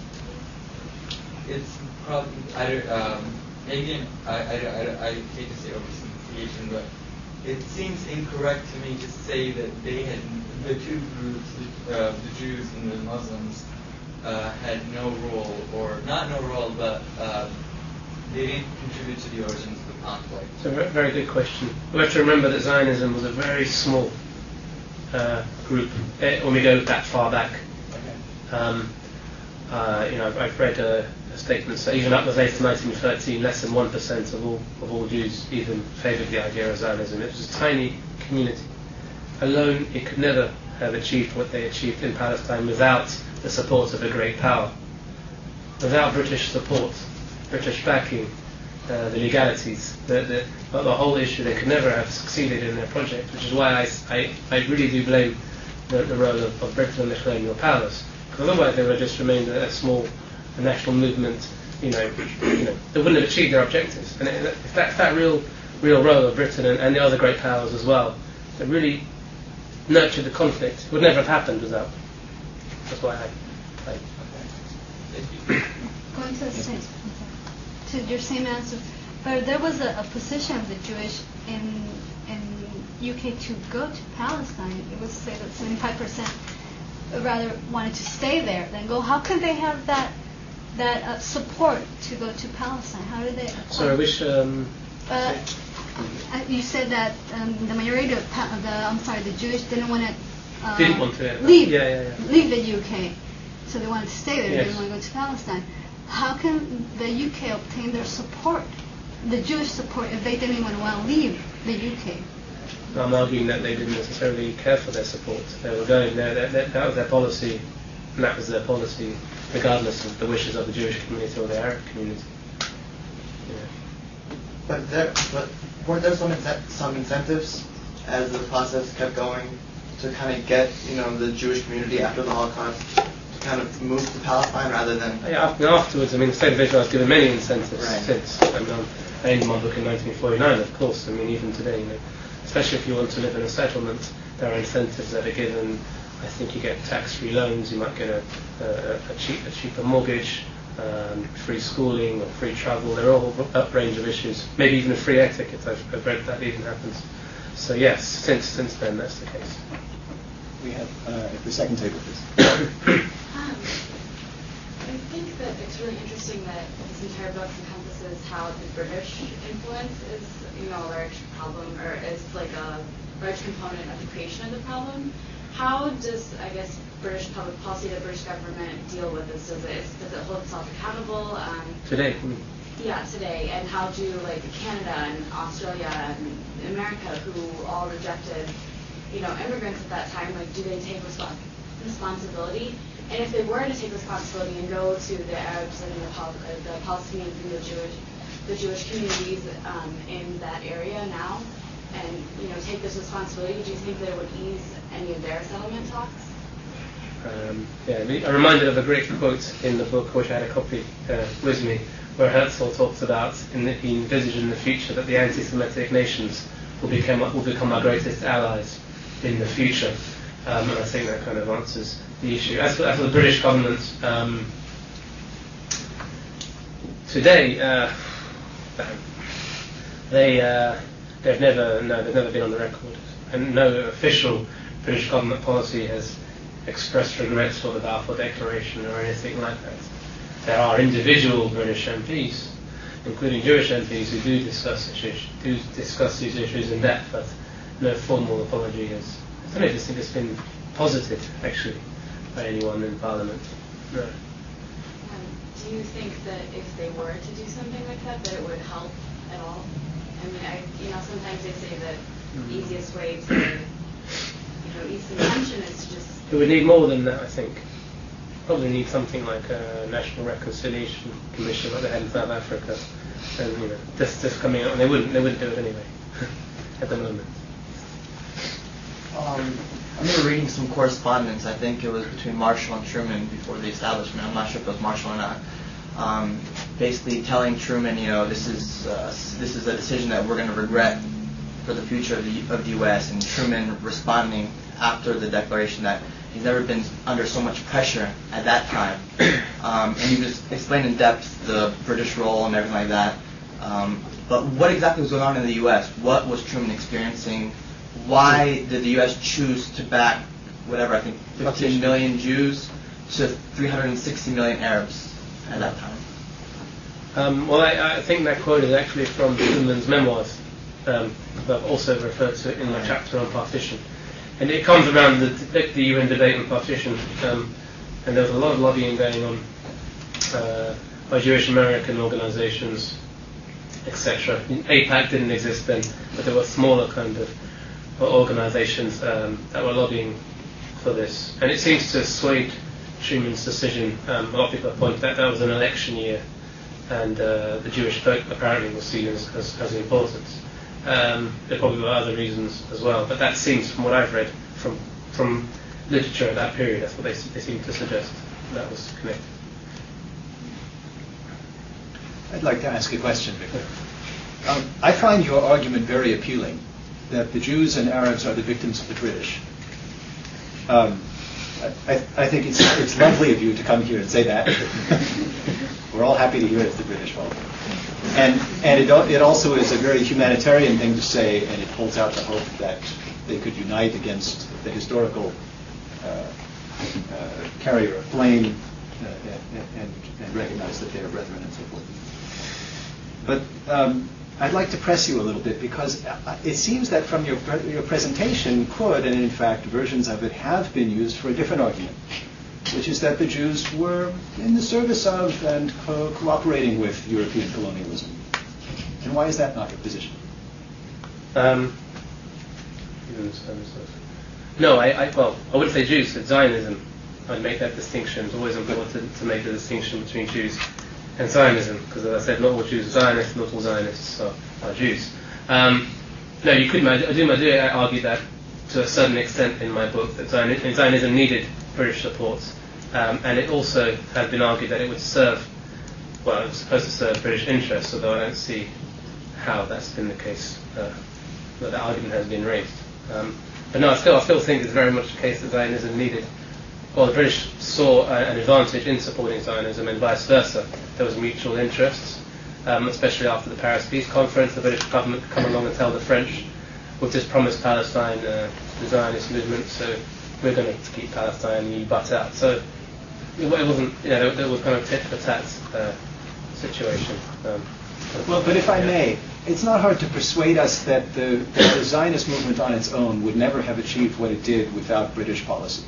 it's probably, I, um, maybe an, I, I, I, I hate to say oversimplification, but it seems incorrect to me to say that they had, the two groups, the, uh, the Jews and the Muslims, uh, had no role, or not no role, but uh, they didn't contribute to the origins of the conflict. It's a very, very good question. We have to remember that Zionism was a very small uh, group eh, when we go that far back. Um, uh, you know, I've, I've read uh, statements that even up to later nineteen thirteen, less than one percent of all of all Jews even favoured the idea of Zionism. It was a tiny community. Alone, it could never have achieved what they achieved in Palestine without the support of a great power. Without British support, British backing, uh, the legalities, the, the, the whole issue, they could never have succeeded in their project, which is why I, I, I really do blame the, the role of, of Britain and the colonial powers. Because otherwise they would have just remained a, a small a national movement, you know, you know, they wouldn't have achieved their objectives. And it, if that, that real real role of Britain and, and the other great powers as well, that really nurtured the conflict, would never have happened without. That's why I... I Going to the same, to your same answer, but there was a, a position of the Jewish in in U K to go to Palestine. It was said that seventy-five percent rather wanted to stay there than go. How could they have that that uh, support to go to Palestine? How did they? Sorry, which? Um, uh, uh, you said that um, the majority of pa- the I'm sorry, the Jewish didn't want to. Uh, didn't want to yeah. leave. Yeah, yeah, yeah. Leave the U K, so they wanted to stay there. They Yes. didn't want to go to Palestine. How can the U K obtain their support, the Jewish support, if they didn't even want to leave the U K? I'm arguing that they didn't necessarily care for their support. They were going there, that, that, that was their policy, and that was their policy, regardless of the wishes of the Jewish community or the Arab community. Yeah. But there, but weren't there some incent- some incentives as the process kept going to kind of get, you know, the Jewish community after the Holocaust to kind of move to Palestine rather than... Yeah, and afterwards, I mean, the State of Israel has given many incentives Right. since. I mean, I ended my book in nineteen forty-nine, of course. I mean, even today, you know, especially if you want to live in a settlement, there are incentives that are given. I think you get tax-free loans, you might get a, a, a, cheap, a cheaper mortgage, um, free schooling or free travel. There are all a range of issues. Maybe even a free air ticket. I've, I've read that even happens. So yes, since since then that's the case. We have uh, at the second table, please. Um, I think that it's really interesting that this entire book encompasses how the British influence is, you know, a large problem, or is like a large component of the creation of the problem. How does, I guess, British public policy, the British government deal with this? Does it, does it hold itself accountable? Um, Today? Yeah, today. And how do, like, Canada and Australia and America, who all rejected, you know, immigrants at that time, like, do they take respons- responsibility? And if they were to take responsibility and go to the Arabs and the, Pal- uh, the Palestinians and the Jewish, the Jewish communities um, in that area now, and, you know, take this responsibility, do you think that it would ease any of their settlement talks? Um, yeah, I'm reminded of a great quote in the book, which I had a copy uh, with me, where Herzl talks about in the, he envisaged in the future that the anti-Semitic nations will become will become our greatest allies in the future, um, and I think that kind of answers the issue. As for, as for the British government, um, today uh, they uh, they've never no they've never been on the record, and no official British government policy has expressed regrets for the Balfour Declaration or anything like that. There are individual British M Ps, including Jewish M Ps, who do discuss issues, do discuss these issues in depth, but no formal apology has. I don't know, I just think it's been posited, actually, by anyone in Parliament. No. Um, do you think that if they were to do something like that, that it would help at all? I mean, I, you know, sometimes they say that the easiest way to, you know, ease some tension is to just... It would need more than that, I think. probably need something like a National Reconciliation Commission like they had in South Africa, and you know, just just coming out, and they wouldn't they wouldn't do it anyway at the moment. Um, I remember reading some correspondence. I think it was between Marshall and Truman before the establishment. I'm not sure if it was Marshall or not. Um, basically telling Truman, you know, this is uh, this is a decision that we're going to regret for the future of the of the U S And Truman responding after the declaration that he's never been under so much pressure at that time. Um, and he just explained in depth the British role and everything like that. Um, but what exactly was going on in the U S? What was Truman experiencing? Why did the U S choose to back whatever, I think fifteen million Jews to three hundred sixty million Arabs at that time? Um, well, I, I think that quote is actually from Truman's memoirs, um, that I've also referred to in my chapter on partition. And it comes around the, the U N debate on partition, um, and there was a lot of lobbying going on uh, by Jewish American organizations, et cetera. AIPAC didn't exist then, but there were smaller kind of organizations um, that were lobbying for this. And it seems to have swayed Truman's decision. Um, a lot of people have pointed out that was an election year, and uh, the Jewish vote apparently was seen as, as, as important. Um, there probably were other reasons as well, but that seems, from what I've read from from literature at that period, that's what they, they seem to suggest that was connected. I'd like to ask a question, Victor. Um, I find your argument very appealing, that the Jews and Arabs are the victims of the British. Um, I, I think it's it's lovely of you to come here and say that. We're all happy to hear it's the British fault. And and it it also is a very humanitarian thing to say, and it holds out the hope that they could unite against the historical uh, uh, carrier of blame uh, and, and, and recognize that they are brethren and so forth. But um, I'd like to press you a little bit, because it seems that from your your presentation could, and in fact versions of it have been used for a different argument, which is that the Jews were in the service of and co- cooperating with European colonialism. And why is that not your position? Um, no, I, I well, I wouldn't say Jews, it's Zionism. I'd make that distinction. It's always important to make the distinction between Jews and Zionism, because as I said, not all Jews are Zionists, not all Zionists are, are Jews. Um, no, you could. I do, I do argue that to a certain extent in my book, that Zionism, Zionism needed British support, um, and it also had been argued that it would serve, well, it was supposed to serve British interests, although I don't see how that's been the case, uh, that that argument has been raised. Um, but no, I still, I still think it's very much the case that Zionism needed. Well, the British saw uh, an advantage in supporting Zionism, and vice versa. There was mutual interests, um, especially after the Paris Peace Conference. The British government could come along and tell the French, we've just promised Palestine uh, the Zionist movement, so we're going to keep Palestine and you butt out. So it wasn't, you know, there was kind of tit for tat uh, situation. Um, well, but if I may, it's not hard to persuade us that the, that the Zionist movement on its own would never have achieved what it did without British policy.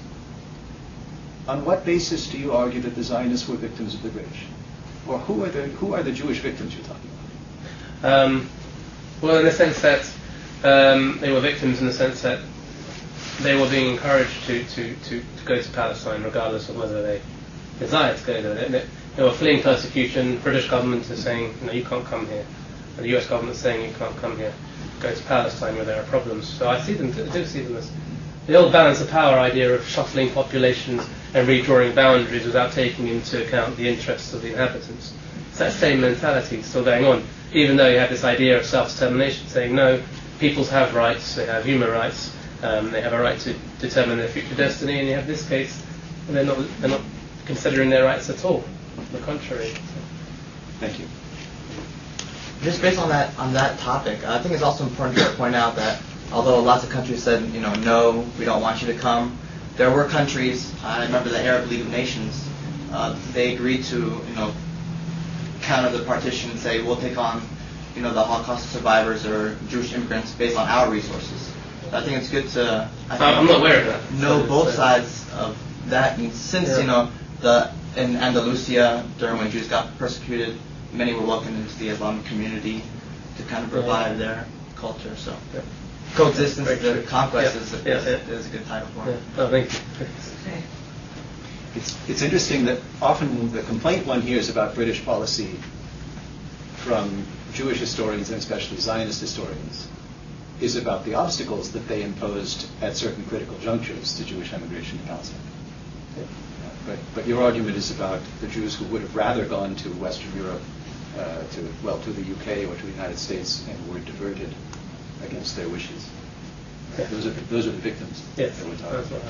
On what basis do you argue that the Zionists were victims of the British? Or who are the who are the Jewish victims you're talking about? Um, well, in the sense that um, they were victims in the sense that they were being encouraged to, to, to, to go to Palestine regardless of whether they desired to go there. They, they were fleeing persecution. The British government is saying, no, you can't come here. And the U S government is saying, you can't come here. Go to Palestine where there are problems. So I see them, I do see them as the old balance of power idea of shuffling populations and redrawing boundaries without taking into account the interests of the inhabitants. It's that same mentality still going on, even though you have this idea of self-determination, saying, no, peoples have rights, they have human rights, um, they have a right to determine their future destiny, and you have this case, and they're not, they're not considering their rights at all. On the contrary. Thank you. Just based on that on that topic, I think it's also important to point out that although lots of countries said, you know, no, we don't want you to come, there were countries, I remember the Arab League of Nations, uh, they agreed to, you know, counter the partition and say, we'll take on, you know, the Holocaust survivors or Jewish immigrants based on our resources. So I think it's good to I think, I'm not aware of that. know both sides of that. And since, yeah. you know, the in Andalusia, during when Jews got persecuted, many were welcomed into the Islamic community to kind of revive yeah. their culture. So. Yeah. Coexistence, the conquest yeah. is, a, yeah, is, yeah. is a good title for it. Yeah. Oh, thank you. Okay. it's, it's interesting that often the complaint one hears about British policy from Jewish historians, and especially Zionist historians, is about the obstacles that they imposed at certain critical junctures to Jewish emigration to Palestine. Yeah. But, but your argument is about the Jews who would have rather gone to Western Europe, uh, to well, to the U K or to the United States, and were diverted against their wishes. Yeah. Those are the, those are the victims yes. that we're talking about.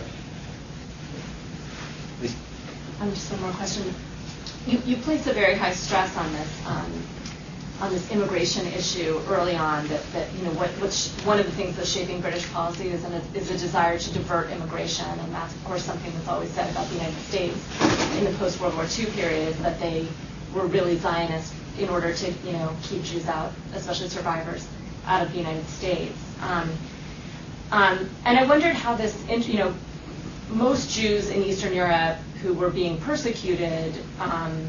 Please. Um, just one more question. You, you place a very high stress on this um, on this immigration issue early on. That, that you know what which one of the things that's shaping British policy is an, is a desire to divert immigration, and that's of course something that's always said about the United States in the post World War Two period, that they were really Zionist in order to you know keep Jews out, especially survivors, out of the United States. Um, um, and I wondered how this you know most Jews in Eastern Europe who were being persecuted, um,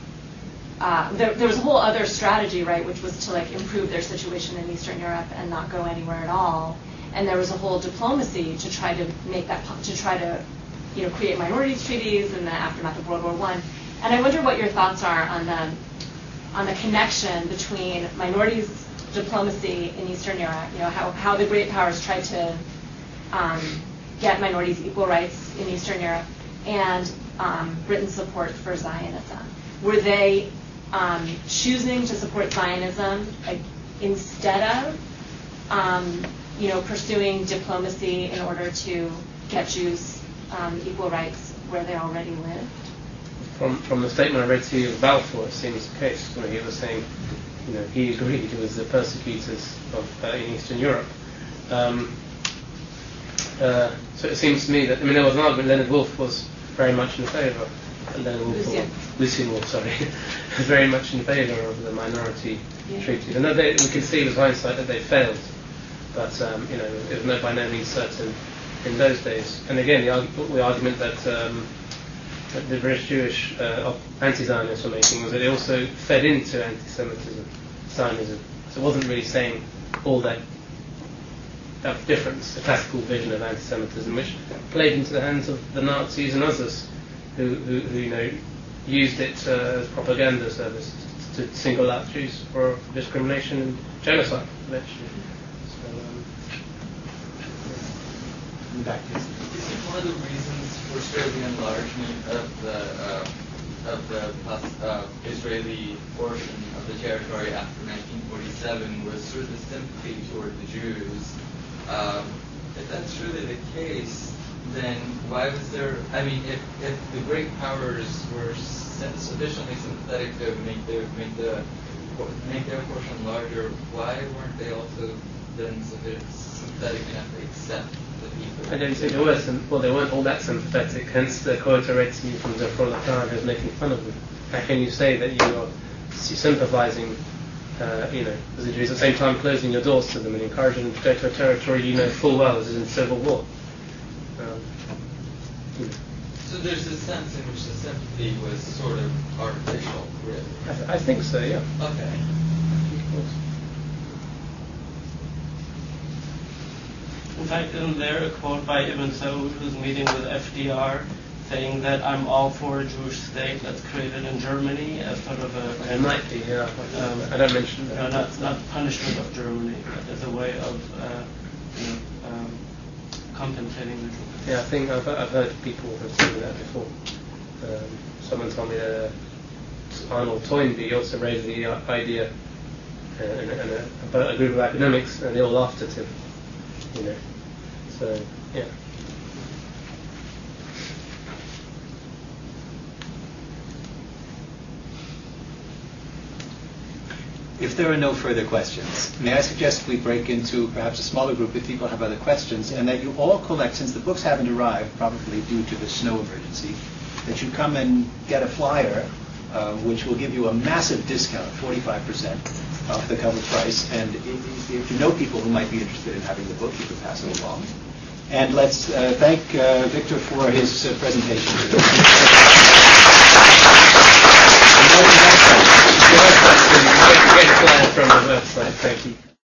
uh, there, there was a whole other strategy, right, which was to like improve their situation in Eastern Europe and not go anywhere at all. And there was a whole diplomacy to try to make that, to try to, you know, create minorities treaties in the aftermath of World War One. And I wonder what your thoughts are on the, on the connection between minorities diplomacy in Eastern Europe. You know, how how the great powers tried to um, get minorities equal rights in Eastern Europe, and um, Britain's support for Zionism. Were they um, choosing to support Zionism uh, instead of, um, you know, pursuing diplomacy in order to get Jews um, equal rights where they already lived? From from the statement I read to you of Balfour, it seems the case where he was saying, you know, he agreed with the persecutors of uh, in Eastern Europe. Um, uh, so it seems to me that I mean there was an argument. Leonard Woolf was very much in favour. Leonard Woolf, Lucian. Lucian Woolf, sorry, was very much in favour of the minority yeah. treaties. And they, we can see with hindsight that they failed, but um, you know it was no, by no means certain in those days. And again, the, argu- the argument that, um, that the British Jewish uh, anti-Zionists were making was that it also fed into anti-Semitism, Zionism. So it wasn't really saying all that that difference, the classical vision of anti-Semitism, which played into the hands of the Nazis and others, who, who, who you know, used it uh, as propaganda service to single out Jews for discrimination and genocide, eventually. So, um, In fact, yes. Is it one of the reasons for sort of the enlargement of the uh, of the uh, Israeli portion of the territory after nineteen forty-seven was sort of the sympathy toward the Jews? Um, if that's really the case, then why was there? I mean, if, if the great powers were sufficiently sympathetic to make their make the make their portion larger, why weren't they also then sympathetic enough to accept the people? I don't think they were. Well, they weren't all that sympathetic. Hence, the quote I read to you from Zafar Khan is making fun of them. How can you say that you are sympathising? Uh, you know, as the Jews, at the same time closing your doors to them and encouraging them to go to a territory you know full well is in civil war. Um, you know. So there's a sense in which the sympathy was sort of artificial, really. I, th- I think so, yeah. Okay. In fact, isn't there a quote by Ibn Saud, who's meeting with F D R, saying that I'm all for a Jewish state that's created in Germany as sort of a... It might be, yeah. Um, I don't mention that. You know, not, not punishment of Germany, but as a way of uh, you know, um, compensating the Jews. Yeah, I think I've, I've heard people have said that before. Um, someone told me that uh, Arnold Toynbee also raised the idea uh, and, and a, about a group of academics, and they all laughed at him. You know, so yeah. If there are no further questions, may I suggest we break into perhaps a smaller group if people have other questions, and that you all collect, since the books haven't arrived, probably due to the snow emergency, that you come and get a flyer, uh, which will give you a massive discount, forty-five percent off the cover price. And if, if you know people who might be interested in having the book, you can pass it along. And let's uh, thank uh, Victor for his uh, presentation.